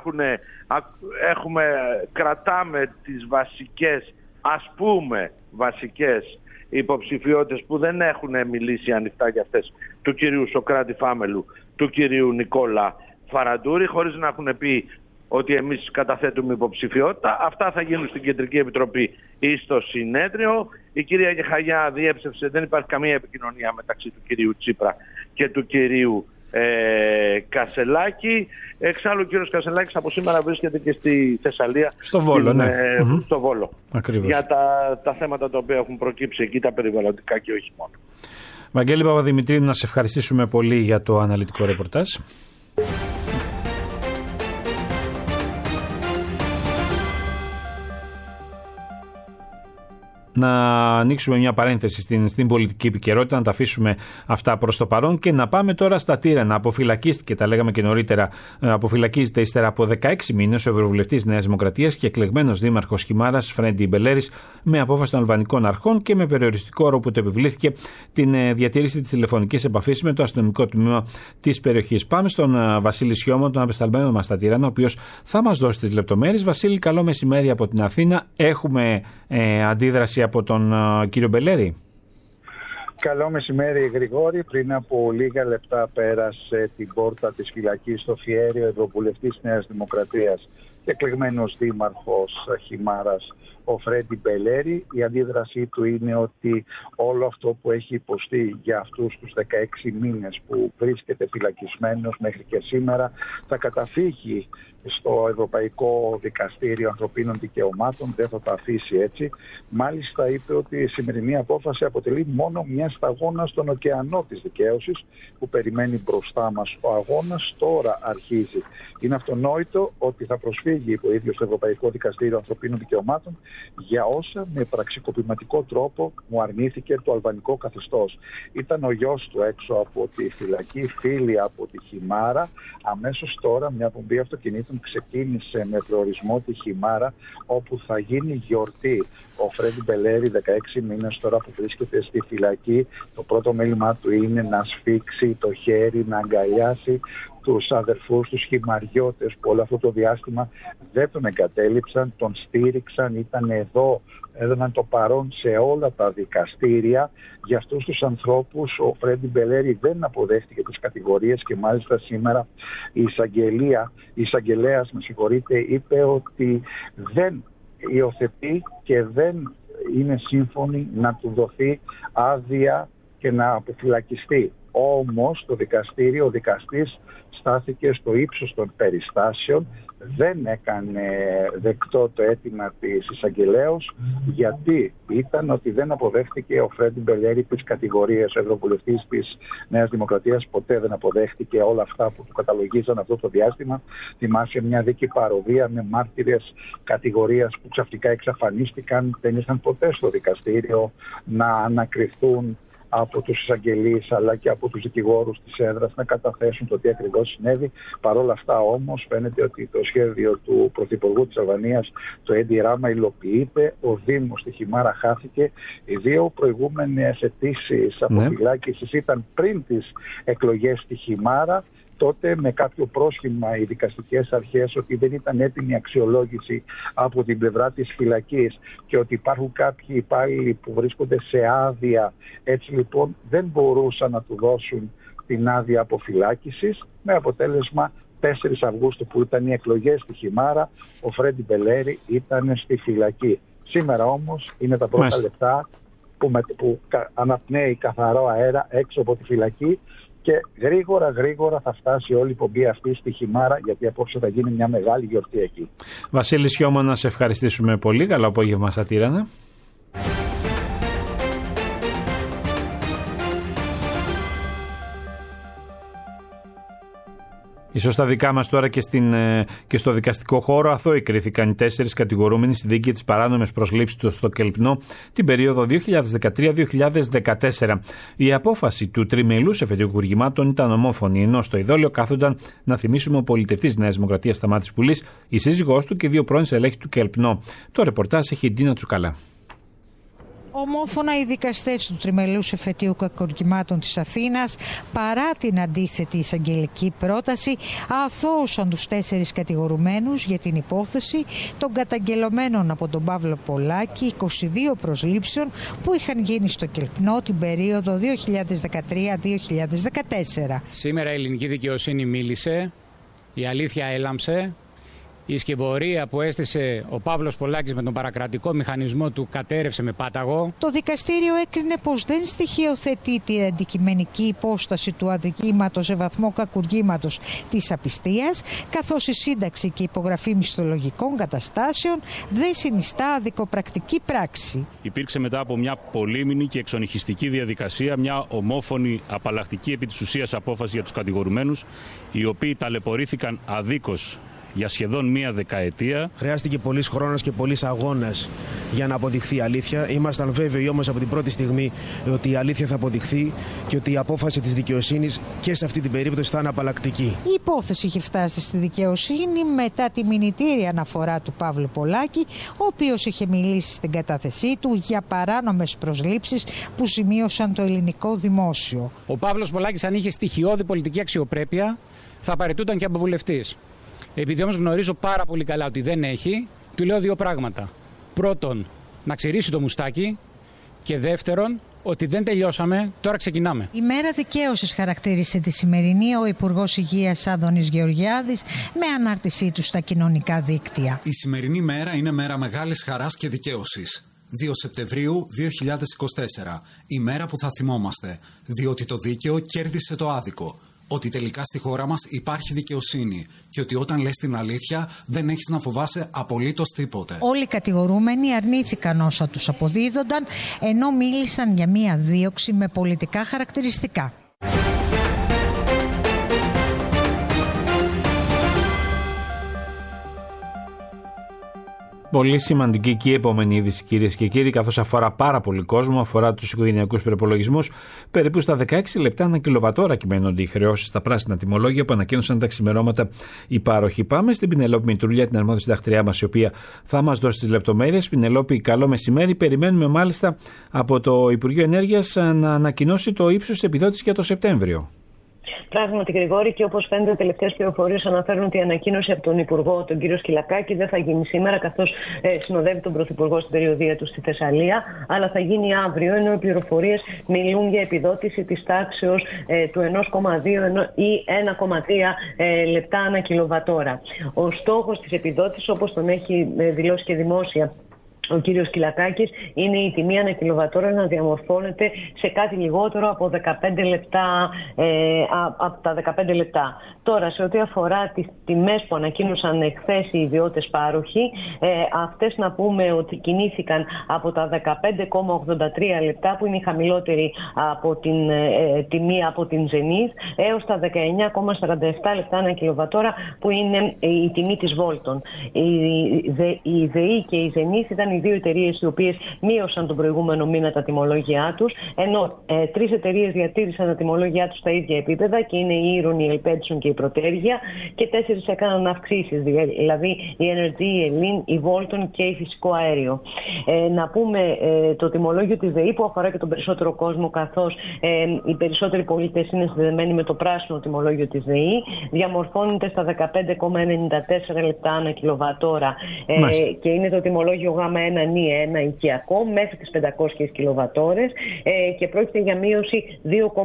κρατάμε τις βασικές, ας πούμε βασικές υποψηφιότητες που δεν έχουν μιλήσει ανοιχτά για αυτές, του κυρίου Σοκράτη Φάμελου, του κυρίου Νικόλα Φαραντούρη, χωρίς να έχουν πει ότι εμείς καταθέτουμε υποψηφιότητα. Αυτά θα γίνουν στην Κεντρική Επιτροπή ή στο συνέδριο. Η κυρία Κεχαγιά διέψευσε, δεν υπάρχει καμία επικοινωνία μεταξύ του κυρίου Τσίπρα και του κυρίου Κασελάκη. Εξάλλου ο κύριος Κασελάκης από σήμερα βρίσκεται και στη Θεσσαλία, στο Βόλο, στο Βόλο. Ακριβώς. Για τα θέματα τα οποία έχουν προκύψει εκεί, τα περιβαλλοντικά και όχι μόνο. Βαγγέλη Παπαδημητρίου, να σε ευχαριστήσουμε πολύ για το αναλυτικό ρεπορτάζ. Να ανοίξουμε μια παρένθεση στην πολιτική επικαιρότητα, να τα αφήσουμε αυτά προς το παρόν και να πάμε τώρα στα Τύρανα. Αποφυλακίστηκε, τα λέγαμε και νωρίτερα, αποφυλακίζεται ύστερα από 16 μήνες ο ευρωβουλευτής Νέας Δημοκρατίας και εκλεγμένος δήμαρχος Χιμάρας Φρέντι Μπελέρης με απόφαση των αλβανικών αρχών και με περιοριστικό όρο που του επιβλήθηκε την διατήρηση της τηλεφωνικής επαφής με το αστυνομικό τμήμα της περιοχής. Πάμε στον Βασίλη Σιώμο, τον απεσταλμένο μας στα Τύρανα, ο οποίος θα μας δώσει τις λεπτομέρειες. Βασίλη, καλό μεσημέρι από την Αθήνα. Έχουμε αντίδραση από τον κύριο Μπελέρη. Καλό μεσημέρι, Γρηγόρη. Πριν από λίγα λεπτά πέρασε την πόρτα της φυλακής στο Φιέριο ευρωβουλευτής Νέας Δημοκρατίας και εκλεγμένος δήμαρχος Χιμάρας, ο Φρέντι Μπελέρη. Η αντίδρασή του είναι ότι όλο αυτό που έχει υποστεί για αυτούς τους 16 μήνες που βρίσκεται φυλακισμένος μέχρι και σήμερα θα καταφύγει στο Ευρωπαϊκό Δικαστήριο Ανθρωπίνων Δικαιωμάτων, δεν θα τα αφήσει έτσι. Μάλιστα είπε ότι η σημερινή απόφαση αποτελεί μόνο μια σταγόνα στον ωκεανό της δικαίωσης που περιμένει μπροστά μας. Ο αγώνας τώρα αρχίζει. Είναι αυτονόητο ότι θα προσφύγει ο ίδιος στο Ευρωπαϊκό Δικαστήριο Ανθρωπίνων Δικαιωμάτων για όσα με πραξικοπηματικό τρόπο μου αρνήθηκε το αλβανικό καθεστώς. Ήταν ο γιος του έξω από τη φυλακή, φίλοι από τη Χιμάρα. Αμέσως τώρα μια πομπή αυτοκινήτων ξεκίνησε με προορισμό τη Χιμάρα, όπου θα γίνει γιορτή. Ο Φρέντι Μπελέρη, 16 μήνες τώρα που βρίσκεται στη φυλακή, το πρώτο μέλημά του είναι να σφίξει το χέρι, να αγκαλιάσει τους αδερφούς, τους χιμαριώτες που όλο αυτό το διάστημα δεν τον εγκατέλειψαν, τον στήριξαν, ήταν εδώ, έδωναν το παρόν σε όλα τα δικαστήρια. Για αυτούς τους ανθρώπους ο Φρέντι Μπελέρη δεν αποδέχτηκε τις κατηγορίες και μάλιστα σήμερα η εισαγγελέας είπε ότι δεν υιοθετεί και δεν είναι σύμφωνη να του δοθεί άδεια και να αποφυλακιστεί. Όμως το δικαστήριο, ο δικαστής στάθηκε στο ύψος των περιστάσεων, δεν έκανε δεκτό το αίτημα της εισαγγελέως, γιατί ήταν ότι δεν αποδέχτηκε ο Φρέντι Μπελέρη τις κατηγορίες. Ο ευρωβουλευτής της Νέας Δημοκρατίας ποτέ δεν αποδέχτηκε όλα αυτά που του καταλογίζαν αυτό το διάστημα. Θυμάσαι μια δίκη παροδία με μάρτυρες κατηγορίας που ξαφνικά εξαφανίστηκαν, δεν ήρθαν ποτέ στο δικαστήριο να ανακριθούν από τους εισαγγελείς αλλά και από τους δικηγόρους της έδρας να καταθέσουν το τι ακριβώς συνέβη. Παρ' όλα αυτά όμως φαίνεται ότι το σχέδιο του Πρωθυπουργού της Αλβανίας, το Έντι Ράμα, υλοποιείται. Ο Δήμος στη Χιμάρα χάθηκε. Οι δύο προηγούμενες αιτήσεις αποφυλάκησης ήταν πριν τις εκλογές στη Χιμάρα. Τότε με κάποιο πρόσχημα οι δικαστικές αρχές ότι δεν ήταν έτοιμη αξιολόγηση από την πλευρά της φυλακής και ότι υπάρχουν κάποιοι υπάλληλοι που βρίσκονται σε άδεια. Έτσι λοιπόν δεν μπορούσαν να του δώσουν την άδεια αποφυλάκησης, με αποτέλεσμα 4 Αυγούστου που ήταν οι εκλογές στη Χιμάρα, ο Φρέντι Μπελέρη ήταν στη φυλακή. Σήμερα όμως είναι τα πρώτα λεπτά που αναπνέει καθαρό αέρα έξω από τη φυλακή. Και γρήγορα θα φτάσει όλη η πομπή αυτή στη Χιμάρα, γιατί απόψε θα γίνει μια μεγάλη γιορτή εκεί. Βασίλη Σιώμα, να σε ευχαριστήσουμε πολύ. Καλό απόγευμα στα Τύρανα. Ίσως τα δικά μας τώρα και στο δικαστικό χώρο αθώοι κρίθηκαν οι 4 κατηγορούμενοι στη δίκη της παράνομης προσλήψης του στο Κελπνό την περίοδο 2013-2014. Η απόφαση του τριμελούς εφετείου κουργημάτων ήταν ομόφωνη, ενώ στο ειδόλιο κάθονταν, να θυμίσουμε, ο πολιτευτής Νέας Δημοκρατίας Σταμάτης Πουλής, η σύζυγός του και 2 πρώην στελέχη του Κελπνό. Το ρεπορτάζ έχει η Ντίνα Τσουκαλά. Ομόφωνα οι δικαστές του τριμελούς εφετείου κακουργημάτων της Αθήνας, παρά την αντίθετη εισαγγελική πρόταση, αθώωσαν τους 4 κατηγορουμένους για την υπόθεση των καταγγελωμένων από τον Παύλο Πολάκη 22 προσλήψεων που είχαν γίνει στο Κελπνό την περίοδο 2013-2014. Σήμερα η ελληνική δικαιοσύνη μίλησε, η αλήθεια έλαμψε. Η σκευωρία που έστησε ο Παύλος Πολάκης με τον παρακρατικό μηχανισμό του κατέρευσε με πάταγο. Το δικαστήριο έκρινε πως δεν στοιχειοθετεί την αντικειμενική υπόσταση του αδικήματος σε βαθμό κακουργήματος της απιστίας, καθώς η σύνταξη και υπογραφή μισθολογικών καταστάσεων δεν συνιστά αδικοπρακτική πράξη. Υπήρξε μετά από μια πολύμηνη και εξονυχιστική διαδικασία μια ομόφωνη απαλλακτική επί της ουσίας απόφαση για τους κατηγορουμένους, οι οποίοι ταλαιπωρήθηκαν αδίκως για σχεδόν 1 δεκαετία. Χρειάστηκε πολύς χρόνος και πολύς αγώνας για να αποδειχθεί η αλήθεια. Ήμασταν βέβαιοι όμως από την πρώτη στιγμή ότι η αλήθεια θα αποδειχθεί και ότι η απόφαση της δικαιοσύνης και σε αυτή την περίπτωση θα είναι απαλλακτική. Η υπόθεση είχε φτάσει στη δικαιοσύνη μετά τη μηνυτήρια αναφορά του Παύλου Πολάκη, ο οποίος είχε μιλήσει στην κατάθεσή του για παράνομες προσλήψεις που σημείωσαν το ελληνικό δημόσιο. Ο Παύλος Πολάκης, αν είχε στοιχειώδη πολιτική αξιοπρέπεια, θα παραιτούταν και από βουλευτής. Επειδή όμως γνωρίζω πάρα πολύ καλά ότι δεν έχει, του λέω 2 πράγματα. Πρώτον, να ξηρίσει το μουστάκι, και δεύτερον, ότι δεν τελειώσαμε, τώρα ξεκινάμε. Η μέρα δικαίωσης χαρακτήρισε τη σημερινή ο Υπουργός Υγείας Άδωνης Γεωργιάδης με ανάρτησή του στα κοινωνικά δίκτυα. Η σημερινή μέρα είναι μέρα μεγάλης χαράς και δικαίωσης. 2 Σεπτεμβρίου 2024. Η μέρα που θα θυμόμαστε, διότι το δίκαιο κέρδισε το άδικο. Ότι τελικά στη χώρα μας υπάρχει δικαιοσύνη και ότι όταν λες την αλήθεια δεν έχεις να φοβάσαι απολύτως τίποτε. Όλοι οι κατηγορούμενοι αρνήθηκαν όσα τους αποδίδονταν, ενώ μίλησαν για μία δίωξη με πολιτικά χαρακτηριστικά. Πολύ σημαντική και η επόμενη είδηση, κυρίες και κύριοι, καθώς αφορά πάρα πολύ κόσμο, αφορά τους οικογενειακούς προϋπολογισμούς. Περίπου στα 16 λεπτά ανά κιλοβατόρα κυμαίνονται οι χρεώσεις στα πράσινα τιμολόγια που ανακοίνωσαν τα ξημερώματα οι πάροχοι. Πάμε στην Πινελόπη Μητρούλια, την αρμόδια συντακτριά μας, η οποία θα μας δώσει τις λεπτομέρειες. Πινελόπη, καλό μεσημέρι. Περιμένουμε μάλιστα από το Υπουργείο Ενέργειας να ανακοινώσει το ύψος της επιδότησης για το Σεπτέμβριο. Πράγματι, Γρηγόρη, και όπως φαίνεται, τελευταίες πληροφορίες αναφέρουν ότι η ανακοίνωση από τον Υπουργό, τον κύριο Σκυλακάκη, δεν θα γίνει σήμερα, καθώς συνοδεύει τον Πρωθυπουργό στην περιοδεία του στη Θεσσαλία, αλλά θα γίνει αύριο, ενώ οι πληροφορίες μιλούν για επιδότηση της τάξεως του 1,2 ή 1,3 λεπτά ανά κιλοβατόρα. Ο στόχος της επιδότησης, όπως τον έχει δηλώσει και δημόσια ο κύριος Σκυλακάκης, είναι η τιμή ανά κιλοβατόρα να διαμορφώνεται σε κάτι λιγότερο από 15 λεπτά, από τα 15 λεπτά. Τώρα, σε ό,τι αφορά τις τιμές που ανακοίνωσαν εχθές οι ιδιώτες πάροχοι, αυτές να πούμε ότι κινήθηκαν από τα 15,83 λεπτά, που είναι η χαμηλότερη από την τιμή από την Zenith, έως τα 19,47 λεπτά ανά κιλοβατόρα, που είναι η τιμή της Volton. Η ΔΕΗ και η Zenith ήταν οι δύο εταιρείες οι οποίες μείωσαν τον προηγούμενο μήνα τα τιμολόγια τους, ενώ 3 εταιρείες διατήρησαν τα τιμολόγια τους στα ίδια επίπεδα, και είναι η Ήρων, η Ελπέντσον και η Πρωτέργεια, και 4 έκαναν αυξήσεις, δηλαδή η Energy, η Ελλήν, η Volton και η Φυσικό Αέριο. Να πούμε το τιμολόγιο της ΔΕΗ, που αφορά και τον περισσότερο κόσμο, καθώς οι περισσότεροι πολίτες είναι συνδεδεμένοι με το πράσινο τιμολόγιο της ΔΕΗ, διαμορφώνεται στα 15,94 λεπτά ανά κιλοβατόρα, και είναι το τιμολόγιο Γ1 οικιακό μέχρι τις 500 κιλοβατόρες, και πρόκειται για μείωση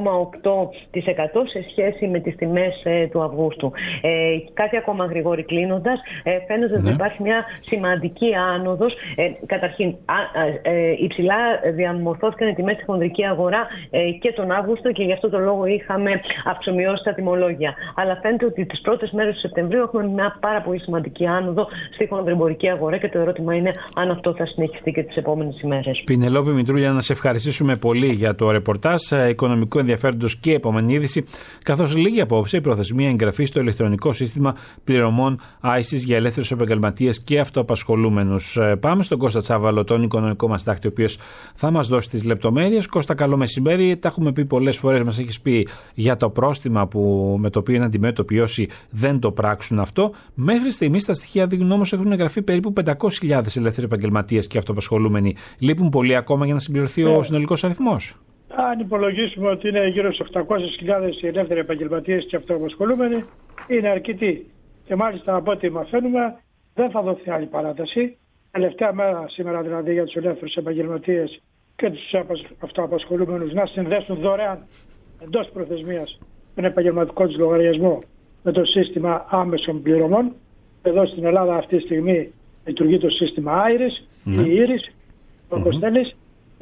2,8% σε σχέση με τις τιμές του Αυγούστου. Κάτι ακόμα, Γρηγόρη, κλείνοντας, φαίνεται ότι υπάρχει μια σημαντική άνοδος. Καταρχήν, υψηλά διαμορφώθηκαν οι τιμές στη χονδρική αγορά και τον Αύγουστο, και γι' αυτό το λόγο είχαμε αυξομειώσει τα τιμολόγια. Αλλά φαίνεται ότι τις πρώτες μέρες του Σεπτεμβρίου έχουμε μια πάρα πολύ σημαντική άνοδο στη χονδρεμπορική αγορά, και το ερώτημα είναι αν αυτό θα συνεχιστεί και τις επόμενες ημέρες. Πινελόπη Μητρούλια, να σε ευχαριστήσουμε πολύ για το ρεπορτάζ οικονομικού ενδιαφέροντος και επόμενη είδηση, καθώς λήγει απόψε η προθεσμία εγγραφή στο ηλεκτρονικό σύστημα πληρωμών ISIS για ελεύθερους επαγγελματίες και αυτοαπασχολούμενους. Πάμε στον Κώστα Τσάβαλο, τον οικονομικό μας συντάκτη, ο οποίος θα μας δώσει τις λεπτομέρειες. Κώστα, καλό μεσημέρι. Τα έχουμε πει πολλές φορές, μας έχεις πει για το πρόστιμα με το οποίο είναι αντιμέτωποι όσοι δεν το πράξουν αυτό. Μέχρι στιγμής τα στοιχεία δείχνουν όμως έχουν εγγραφεί περίπου 500.000 ελεύθεροι επαγγελματίες και αυτοαπασχολούμενοι. Λείπουν πολύ ακόμα για να συμπληρωθεί ο συνολικός αριθμός. Αν υπολογίσουμε ότι είναι γύρω στους 800.000 οι ελεύθεροι επαγγελματίες και αυτοαπασχολούμενοι, είναι αρκετοί. Και μάλιστα από ό,τι μαθαίνουμε δεν θα δοθεί άλλη παράταση. Τελευταία μέρα σήμερα δηλαδή για τους ελεύθερους επαγγελματίες και τους αυτοαπασχολούμενους να συνδέσουν δωρεάν εντός προθεσμίας τον επαγγελματικό τους λογαριασμό με το σύστημα άμεσων πληρωμών. Εδώ στην Ελλάδα αυτή τη στιγμή λειτουργεί το σύστημα Iris, η Iris, ο Κωστέλης.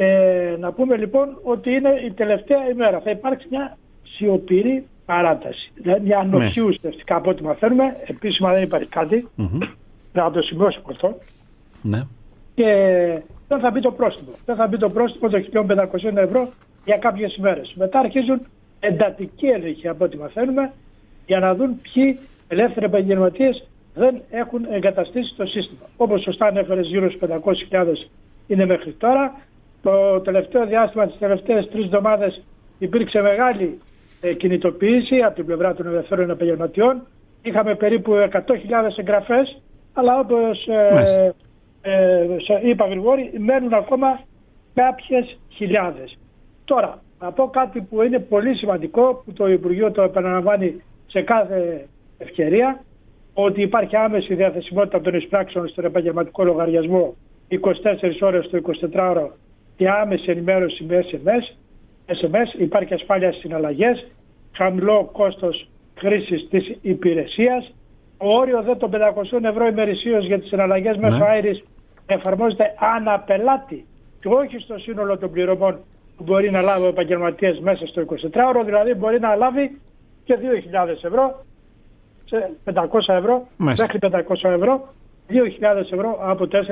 Να πούμε λοιπόν ότι είναι η τελευταία ημέρα. Θα υπάρξει μια σιωπηρή παράταση. Δηλαδή μια ανοχή ουσιαστικά από ό,τι μαθαίνουμε. Επίσημα δεν υπάρχει κάτι. Να το σημειώσουμε αυτό. Και δεν θα μπει το πρόστιμο. Δεν θα μπει το πρόστιμο των 1.500 ευρώ για κάποιες ημέρες. Μετά αρχίζουν εντατική έλεγχη από ό,τι μαθαίνουμε, για να δουν ποιοι ελεύθεροι επαγγελματίες δεν έχουν εγκαταστήσει το σύστημα. Όπως σωστά ανέφερες, γύρω στους 500.000 είναι μέχρι τώρα. Το τελευταίο διάστημα, τις τελευταίες 3 εβδομάδες, υπήρξε μεγάλη κινητοποίηση από την πλευρά των ελευθέρων επαγγελματιών. Είχαμε περίπου 100.000 εγγραφές, αλλά όπως είπα, Γρηγόρη, μένουν ακόμα κάποιες χιλιάδες. Τώρα, να πω κάτι που είναι πολύ σημαντικό, που το Υπουργείο το επαναλαμβάνει σε κάθε ευκαιρία, ότι υπάρχει άμεση διαθεσιμότητα των εισπράξεων στον επαγγελματικό λογαριασμό 24 ώρες το 24ωρο και άμεση ενημέρωση με SMS. Υπάρχει ασφάλεια στις συναλλαγές, χαμηλό κόστος χρήσης της υπηρεσίας. Ο όριο των 500 ευρώ ημερησίως για τις συναλλαγές μέσω Iris εφαρμόζεται αναπελάτη και όχι στο σύνολο των πληρωμών που μπορεί να λάβει ο επαγγελματίας μέσα στο 24ωρο, δηλαδή μπορεί να λάβει και 2.000 ευρώ, 500 ευρώ, μέχρι 500 ευρώ, 2.000 ευρώ από 4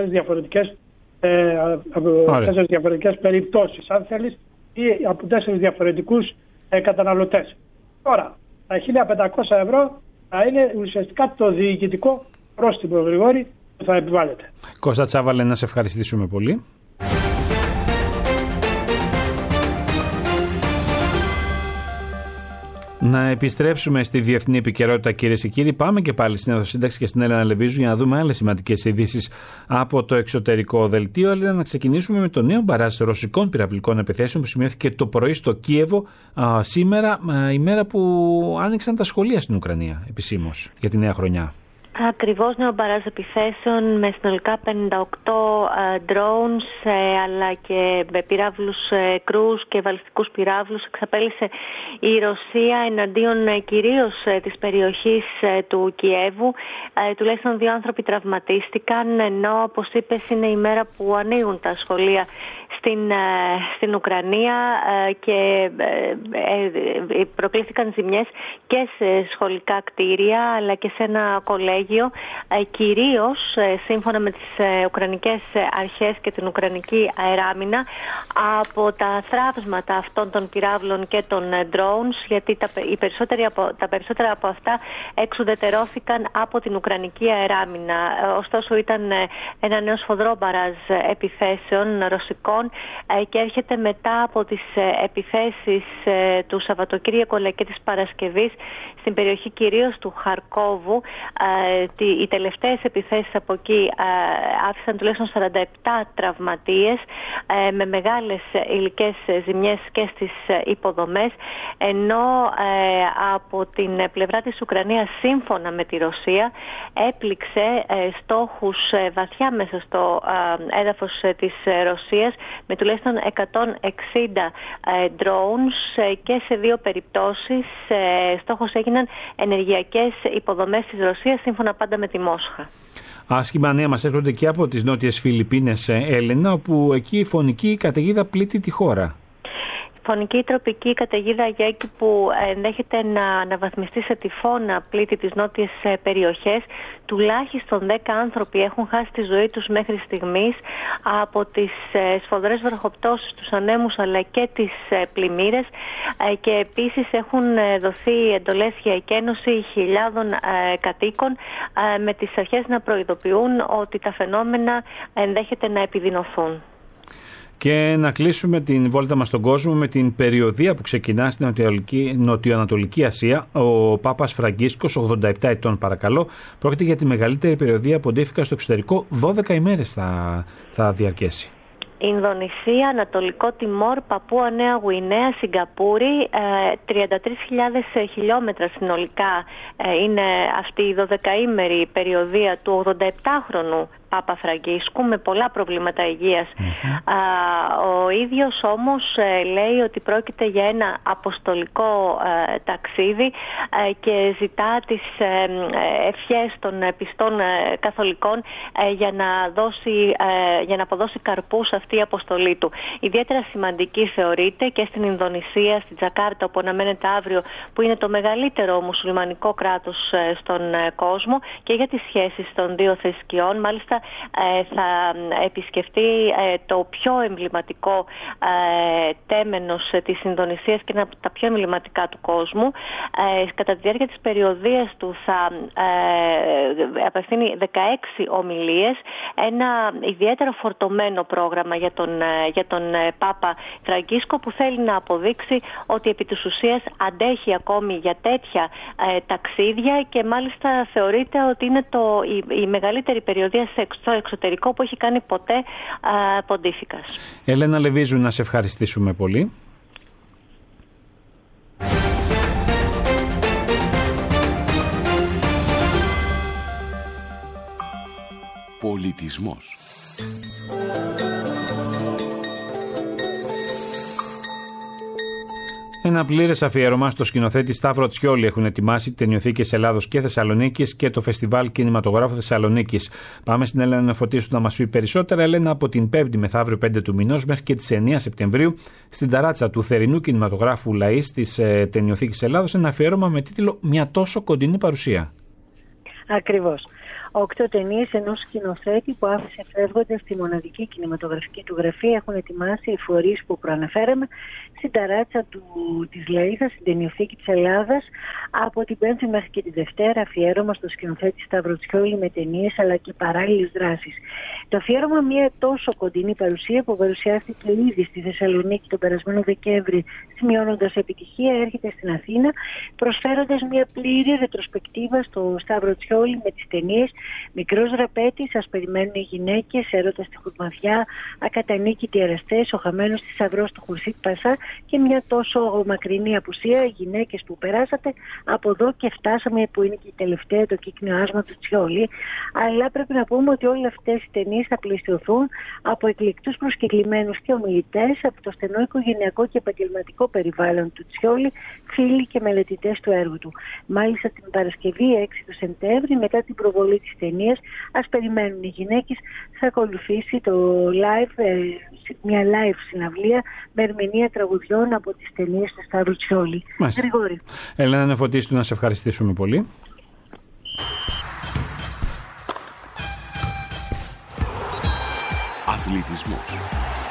διαφορετικές περιπτώσεις, αν θέλεις, ή από 4 διαφορετικούς καταναλωτές. Τώρα, τα 1.500 ευρώ θα είναι ουσιαστικά το διοικητικό πρόστιμο, Γρηγόρη, που θα επιβάλλεται. Κώστα Τσάβαλε, να σε ευχαριστήσουμε πολύ. Να επιστρέψουμε στη διεθνή επικαιρότητα, κυρίες και κύριοι. Πάμε και πάλι στην Εθνοσύνταξη και στην Έλενα Λεβίζου για να δούμε άλλες σημαντικές ειδήσεις από το εξωτερικό δελτίο. Έλενα, να ξεκινήσουμε με το νέο μπαράζ ρωσικών πυραυλικών επιθέσεων που σημειώθηκε το πρωί στο Κίεβο σήμερα, ημέρα που άνοιξαν τα σχολεία στην Ουκρανία επισήμως για τη νέα χρονιά. Ακριβώς, νέο μπαράζ επιθέσεων με συνολικά 58 drones αλλά και πυράβλους κρούς και βαλιστικούς πυράβλους εξαπέλυσε η Ρωσία εναντίον κυρίως της περιοχής του Κιέβου. Τουλάχιστον 2 άνθρωποι τραυματίστηκαν, ενώ όπως είπες είναι η μέρα που ανοίγουν τα σχολεία στην Ουκρανία και προκλήθηκαν ζημιές και σε σχολικά κτίρια αλλά και σε ένα κολέγιο, κυρίως σύμφωνα με τις Ουκρανικές αρχές και την Ουκρανική αεράμινα από τα θράψματα αυτών των πυράβλων και των drones, γιατί τα περισσότερα από αυτά εξουδετερώθηκαν από την Ουκρανική αεράμινα. Ωστόσο ήταν ένα νέο σφοδρό μπαράζ επιθέσεων ρωσικών και έρχεται μετά από τις επιθέσεις του Σαββατοκύριακου αλλά και της Παρασκευής στην περιοχή κυρίως του Χαρκόβου. Οι τελευταίες επιθέσεις από εκεί άφησαν τουλάχιστον 47 τραυματίες με μεγάλες υλικές ζημιές και στις υποδομές, ενώ από την πλευρά της Ουκρανίας, σύμφωνα με τη Ρωσία, έπληξε στόχους βαθιά μέσα στο έδαφος της Ρωσίας με τουλάχιστον 160 drones και σε 2 περιπτώσεις στόχος έγιναν ενεργειακές υποδομές της Ρωσίας, σύμφωνα πάντα με τη Μόσχα. Άσχημα νέα μας έρχονται και από τις νότιες Φιλιππίνες, Έλενα, όπου εκεί η φωνική καταιγίδα πλήττει τη χώρα. Φωνική τροπική καταιγίδα Γέκη που ενδέχεται να αναβαθμιστεί σε τυφώνα πλήττει τις νότιες περιοχές. Τουλάχιστον 10 άνθρωποι έχουν χάσει τη ζωή τους μέχρι στιγμής από τις σφοδρές βροχοπτώσεις, τους ανέμους αλλά και τις πλημμύρες, και επίσης έχουν δοθεί εντολές για εκένωση χιλιάδων κατοίκων, με τις αρχές να προειδοποιούν ότι τα φαινόμενα ενδέχεται να επιδεινωθούν. Και να κλείσουμε την βόλτα μας στον κόσμο με την περιοδεία που ξεκινά στην Νοτιοανατολική Ασία. Ο Πάπας Φραγκίσκος, 87 ετών παρακαλώ, πρόκειται για τη μεγαλύτερη περιοδεία ποντίφικα στο εξωτερικό. 12 ημέρες θα διαρκέσει. Ινδονησία, Ανατολικό Τιμόρ, Παπούα Νέα Γουινέα, Σιγκαπούρη, 33.000 χιλιόμετρα συνολικά είναι αυτή η 12ημερη περιοδεία του 87χρονου Πάπα Φραγκίσκου με πολλά προβλήματα υγείας. Ο ίδιος όμως λέει ότι πρόκειται για ένα αποστολικό ταξίδι και ζητά τις ευχές των πιστών καθολικών για να αποδώσει καρπούς αυτή η αποστολή του. Ιδιαίτερα σημαντική θεωρείται και στην Ινδονησία, στην Τζακάρτα, όπου αναμένεται αύριο, που είναι το μεγαλύτερο μουσουλμανικό κράτος στον κόσμο, και για τις σχέσεις των δύο θρησκειών. Μάλιστα θα επισκεφτεί το πιο εμβληματικό τέμενος της Ινδονησίας και ένα από τα πιο εμβληματικά του κόσμου. Κατά τη διάρκεια της περιοδίας του θα απευθύνει 16 ομιλίες, ένα ιδιαίτερο φορτωμένο πρόγραμμα για τον Πάπα Φραγκίσκο, που θέλει να αποδείξει ότι επί της ουσίας αντέχει ακόμη για τέτοια ταξίδια, και μάλιστα θεωρείται ότι είναι η μεγαλύτερη περιοδία στο εξωτερικό που έχει κάνει ποτέ ποντίφικας. Έλενα Λεβίζου, να σε ευχαριστήσουμε πολύ. Πολιτισμός. Ένα πλήρες αφιέρωμα στο σκηνοθέτη Σταύρο Τσιόλη έχουν ετοιμάσει ταινιοθήκες Ελλάδος και Θεσσαλονίκης και το Φεστιβάλ Κινηματογράφου Θεσσαλονίκης. Πάμε στην Έλενα Νεφωτίσου να μας πει περισσότερα. Έλενα, από την 5η μεθαύριο 5 του μηνός μέχρι και τις 9 Σεπτεμβρίου στην ταράτσα του Θερινού Κινηματογράφου Λαΐς της ταινιοθήκης Ελλάδος ένα αφιέρωμα με τίτλο «Μια τόσο κοντινή παρουσία». Ακριβώς. 8 ταινίες ενός σκηνοθέτη που άφησε φεύγοντας τη μοναδική κινηματογραφική του γραφή έχουν ετοιμάσει οι φορείς που προαναφέραμε στην ταράτσα της Λαΐθας, στην Ταινιοθήκη της Ελλάδας, από την Πέμπτη μέχρι και τη Δευτέρα, αφιέρωμα στο σκηνοθέτη Σταύρο Τσιόλη με ταινίες αλλά και παράλληλες δράσεις. Το αφιέρωμα, μια τόσο κοντινή παρουσία που παρουσιάστηκε ήδη στη Θεσσαλονίκη τον περασμένο Δεκέμβρη, σημειώνοντας επιτυχία, έρχεται στην Αθήνα, προσφέροντας μια πλήρη ρετροσπεκτίβα στο Σταύρο Τσιόλη με τις ταινίες Μικρός Ραπέτης, Σας περιμένουν οι γυναίκες, Έρωτα στη Χουρμαδιά, Ακατανίκητοι εραστές, Ο χαμένος θησαυρός του Χουρσίτ Πασά και μια τόσο μακρινή απουσία, Οι γυναίκες που περάσατε, από εδώ και φτάσαμε, που είναι και η τελευταία, το κύκνιο άσμα του Τσιόλη. Αλλά πρέπει να πούμε ότι όλες αυτές οι ταινίες θα πλαισιωθούν από εκλεκτούς προσκεκλημένους και ομιλητές από το στενό οικογενειακό και επαγγελματικό περιβάλλον του Τσιόλη, φίλοι και μελετητές του έργου του. Μάλιστα την Παρασκευή 6 του Σεπτέμβρη, μετά την προβολή της ταινίας Ας περιμένουν οι γυναίκες, θα ακολουθήσει το live, μια live συναυλία με ερμηνεία τραγουδιών από τις ταινίες του Σταύρου Τσιόλη. Γρηγόρη. Έλενα Νεφωτίστου, να σε ευχαριστήσουμε πολύ. Αθλητισμός.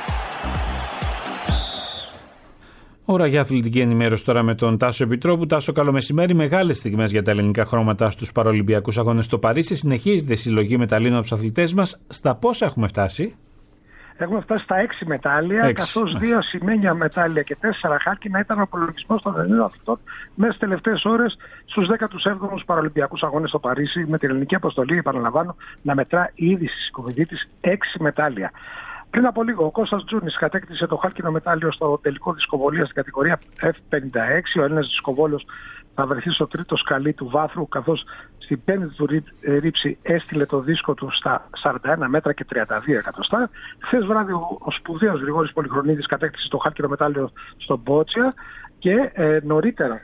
Ώρα για αθλητική ενημέρωση τώρα με τον Τάσο Επιτρόπου. Τάσο, καλό μεσημέρι. Μεγάλες στιγμές για τα ελληνικά χρώματα στους Παραολυμπιακούς Αγώνες στο Παρίσι. Συνεχίζεται η συλλογή μεταλλίων από τους αθλητές μας. Στα πόσα έχουμε φτάσει? Έχουμε φτάσει στα 6 μετάλλια, καθώς 2 ασημένια μετάλλια και 4 χάλκινα ήταν ο απολογισμός των Ελλήνων αθλητών μέσα στις τελευταίες ώρες στους 17ους Παραολυμπιακούς Αγώνες στο Παρίσι, με την ελληνική αποστολή, επαναλαμβάνω, να μετρά ήδη στη συκομιδή της 6 μετάλλια. Πριν από λίγο, ο Κώστας Τζούνης κατέκτησε το χάλκινο μετάλλιο στο τελικό δισκοβολία στην κατηγορία F56. Ο Έλληνας δισκοβόλος θα βρεθεί στο τρίτο σκαλί του βάθρου, καθώς στην πέμπτη του ρήψη έστειλε το δίσκο του στα 41 μέτρα και 32 εκατοστά. Χθες βράδυ ο σπουδαίος Γρηγόρης Πολυχρονίδης κατέκτησε το χάλκινο μετάλλιο στο Μπότσια και νωρίτερα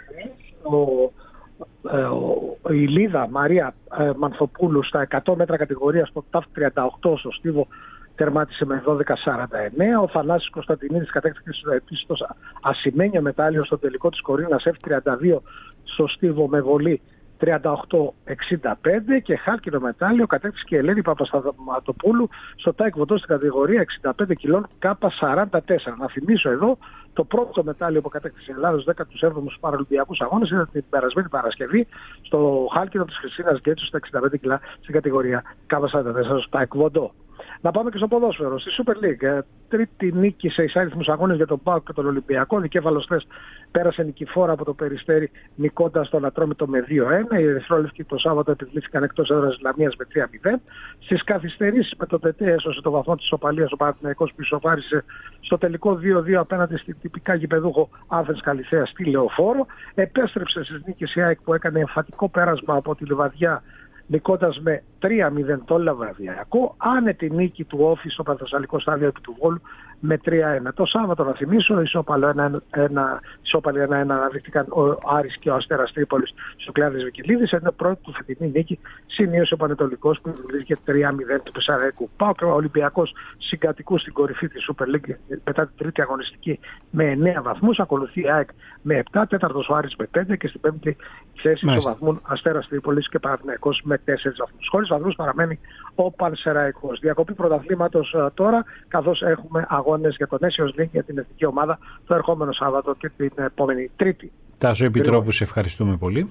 η Λίδα Μαρία Μανθοπούλου στα 100 μέτρα κατηγορία στο ΤΑΦ 38 στο Στίβο τερμάτισε με 12.49. Ο Θανάσης Κωνσταντινίδης κατέκτησε επίσης το ασημένιο μετάλλιο στο τελικό της Κορίνας F32 στο Στίβο με βολή 38-65 και χάλκινο μετάλλιο κατέκτησε και η Ελένη Παπασταματοπούλου στο τάικ βοντό στην κατηγορία 65 κιλών K44. Να θυμίσω εδώ, το πρώτο μετάλλιο που κατέκτησε η Ελλάδα στους 17ους Παραολυμπιακούς Αγώνες ήταν την περασμένη Παρασκευή στο χάλκινο της Χριστίνας Γκέτσου στα 65 κιλά στην κατηγορία K44 στο τάικ βοντό. Να πάμε και στο ποδόσφαιρο. Στη Super League, τρίτη νίκη σε εισάριθμους αγώνες για τον ΠΑΟΚ και τον Ολυμπιακό. Δικέφαλος χθες πέρασε νικηφόρα από το Περιστέρι, νικώντας τον Ατρόμητο με 2-1. Οι ερυθρόλευκοι το Σάββατο επιβλήθηκαν εκτός έδρας Ισλαμίας με 3-0. Στις καθυστερήσεις με το ΤΕΤΕ έσωσε το βαθμό της ισοπαλίας ο Παναθηναϊκός που ισοφάρισε στο τελικό 2-2 απέναντι στην τυπικά γηπεδούχο Άθενς Καλιθέα στη Λεωφόρο. Επέστρεψε στις νίκες η ΑΕΚ που έκανε εμφατικό πέρασμα από τη Λιβαδιά, νικώντας με 3-0 το Λαβραδιακό, άνετη νίκη του Όφη στο Πανθεσσαλικό στάδιο επί του Βόλου με 3-1. Το Σάββατο, να θυμίσω, ισόπαλοι 1-1 αναδείχθηκαν ο Άρης και ο Αστέρας Τρίπολης στο Κλάδης Βικιλίδης, ενώ πρώτη του φετινή νίκη σημείωσε ο Πανετολικός που βρίσκεται 3-0 του Πεσαραϊκού. Πάω και ο Ολυμπιακός συγκατοικούς στην κορυφή της Super League μετά την τρίτη αγωνιστική με 9 βαθμούς. Ακολουθεί η ΑΕΚ με 7, τέταρτος ο Άρης με 5 και στην πέμπτη θέση του βαθμού Αστέρας Τρίπολης και Παναθηναϊκός με 4 βαθμούς. Χωρίς βαθμούς παραμένει ο Πανσεραϊκός. Διακοπή πρωταθλήματος τώρα, καθώς έχουμε αγώνες για τον Nations League για την εθνική ομάδα το ερχόμενο Σάββατο και την επόμενη Τρίτη. Τάσο Επιτρόπου, σε ευχαριστούμε πολύ.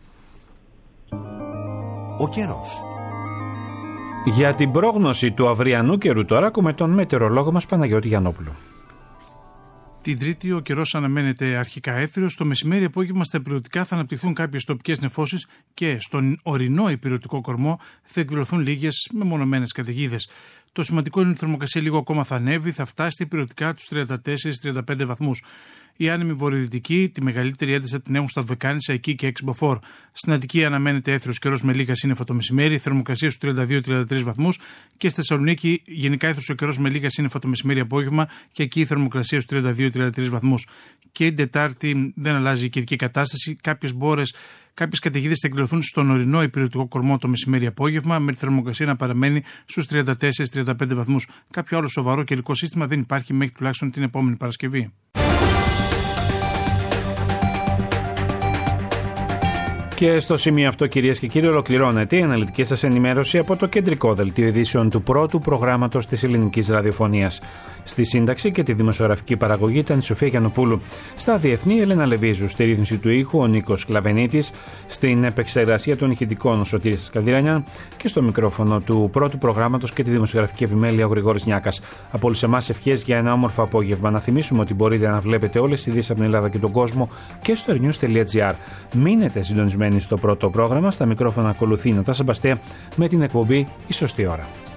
Ο καιρός. Για την πρόγνωση του αυριανού καιρού τώρα ακούμε τον μετεωρολόγο μας Παναγιώτη Γιαννόπουλο. Την Τρίτη ο καιρός αναμένεται αρχικά έθριος. Το μεσημέρι απόγευμα στα υπηρετικά θα αναπτυχθούν κάποιες τοπικές νεφώσεις και στον ορεινό υπηρετικό κορμό θα εκδηλωθούν λίγες μεμονωμένες καταιγίδες. Το σημαντικό είναι ότι η θερμοκρασία λίγο ακόμα θα ανέβει, θα φτάσει υπηρετικά τους 34-35 βαθμούς. Η άνεμη βορειοδυτική, τη μεγαλύτερη ένταση θα την έχουν στα Δωδεκάνησα, εκεί και Εξμποφόρ. Στην Αττική αναμένεται έθριος καιρός με λίγα σύννεφα το μεσημέρι, θερμοκρασία στους 32-33 βαθμούς. Και στη Θεσσαλονίκη γενικά έθριος ο καιρός με λίγα σύννεφα το μεσημέρι απόγευμα και εκεί η θερμοκρασία στους 32-33 βαθμούς. Και την Τετάρτη δεν αλλάζει η καιρική κατάσταση. Κάποιες καταιγίδες θα εκδηλωθούν στον ορεινό υπηρετικό κορμό το μεσημέρι απόγευμα, με τη θερμοκρασία να παραμένει στους 34-35 βαθμούς. Κάποιο άλλο σοβαρό καιρικό σύστημα δεν υπάρχει μέχρι τουλάχιστον την επόμενη Παρασκευή. Και στο σημείο αυτό, κυρίες και κύριοι, ολοκληρώνεται η αναλυτική σας ενημέρωση από το κεντρικό δελτίο ειδήσεων του πρώτου προγράμματος της ελληνικής ραδιοφωνίας. Στη σύνταξη και τη δημοσιογραφική παραγωγή ήταν η Σοφία Γιαννοπούλου. Στα διεθνή, η Ελένα Λεβίζου. Στη ρύθμιση του ήχου, ο Νίκος Κλαβενίτης. Στην επεξεργασία των ηχητικών, ο Σωτήρης Σκανδυρανιάν. Και στο μικρόφωνο του πρώτου προγράμματος και τη δημοσιογραφική επιμέλεια, ο Γρηγόρης Νιάκας. Από όλους εμάς, ευχές για ένα όμορφο απόγευμα. Να θυμίσουμε ότι μπορείτε να βλέπετε όλες τις ειδήσεις από την Ελλάδα και τον κόσμο και στο news.gr. Μείνετε συντονισμένοι στο πρώτο πρόγραμμα. Στα μικρόφωνα ακολουθεί η Νατάσα Μπαστέα με την εκπομπή Η Σωστή Ώρα.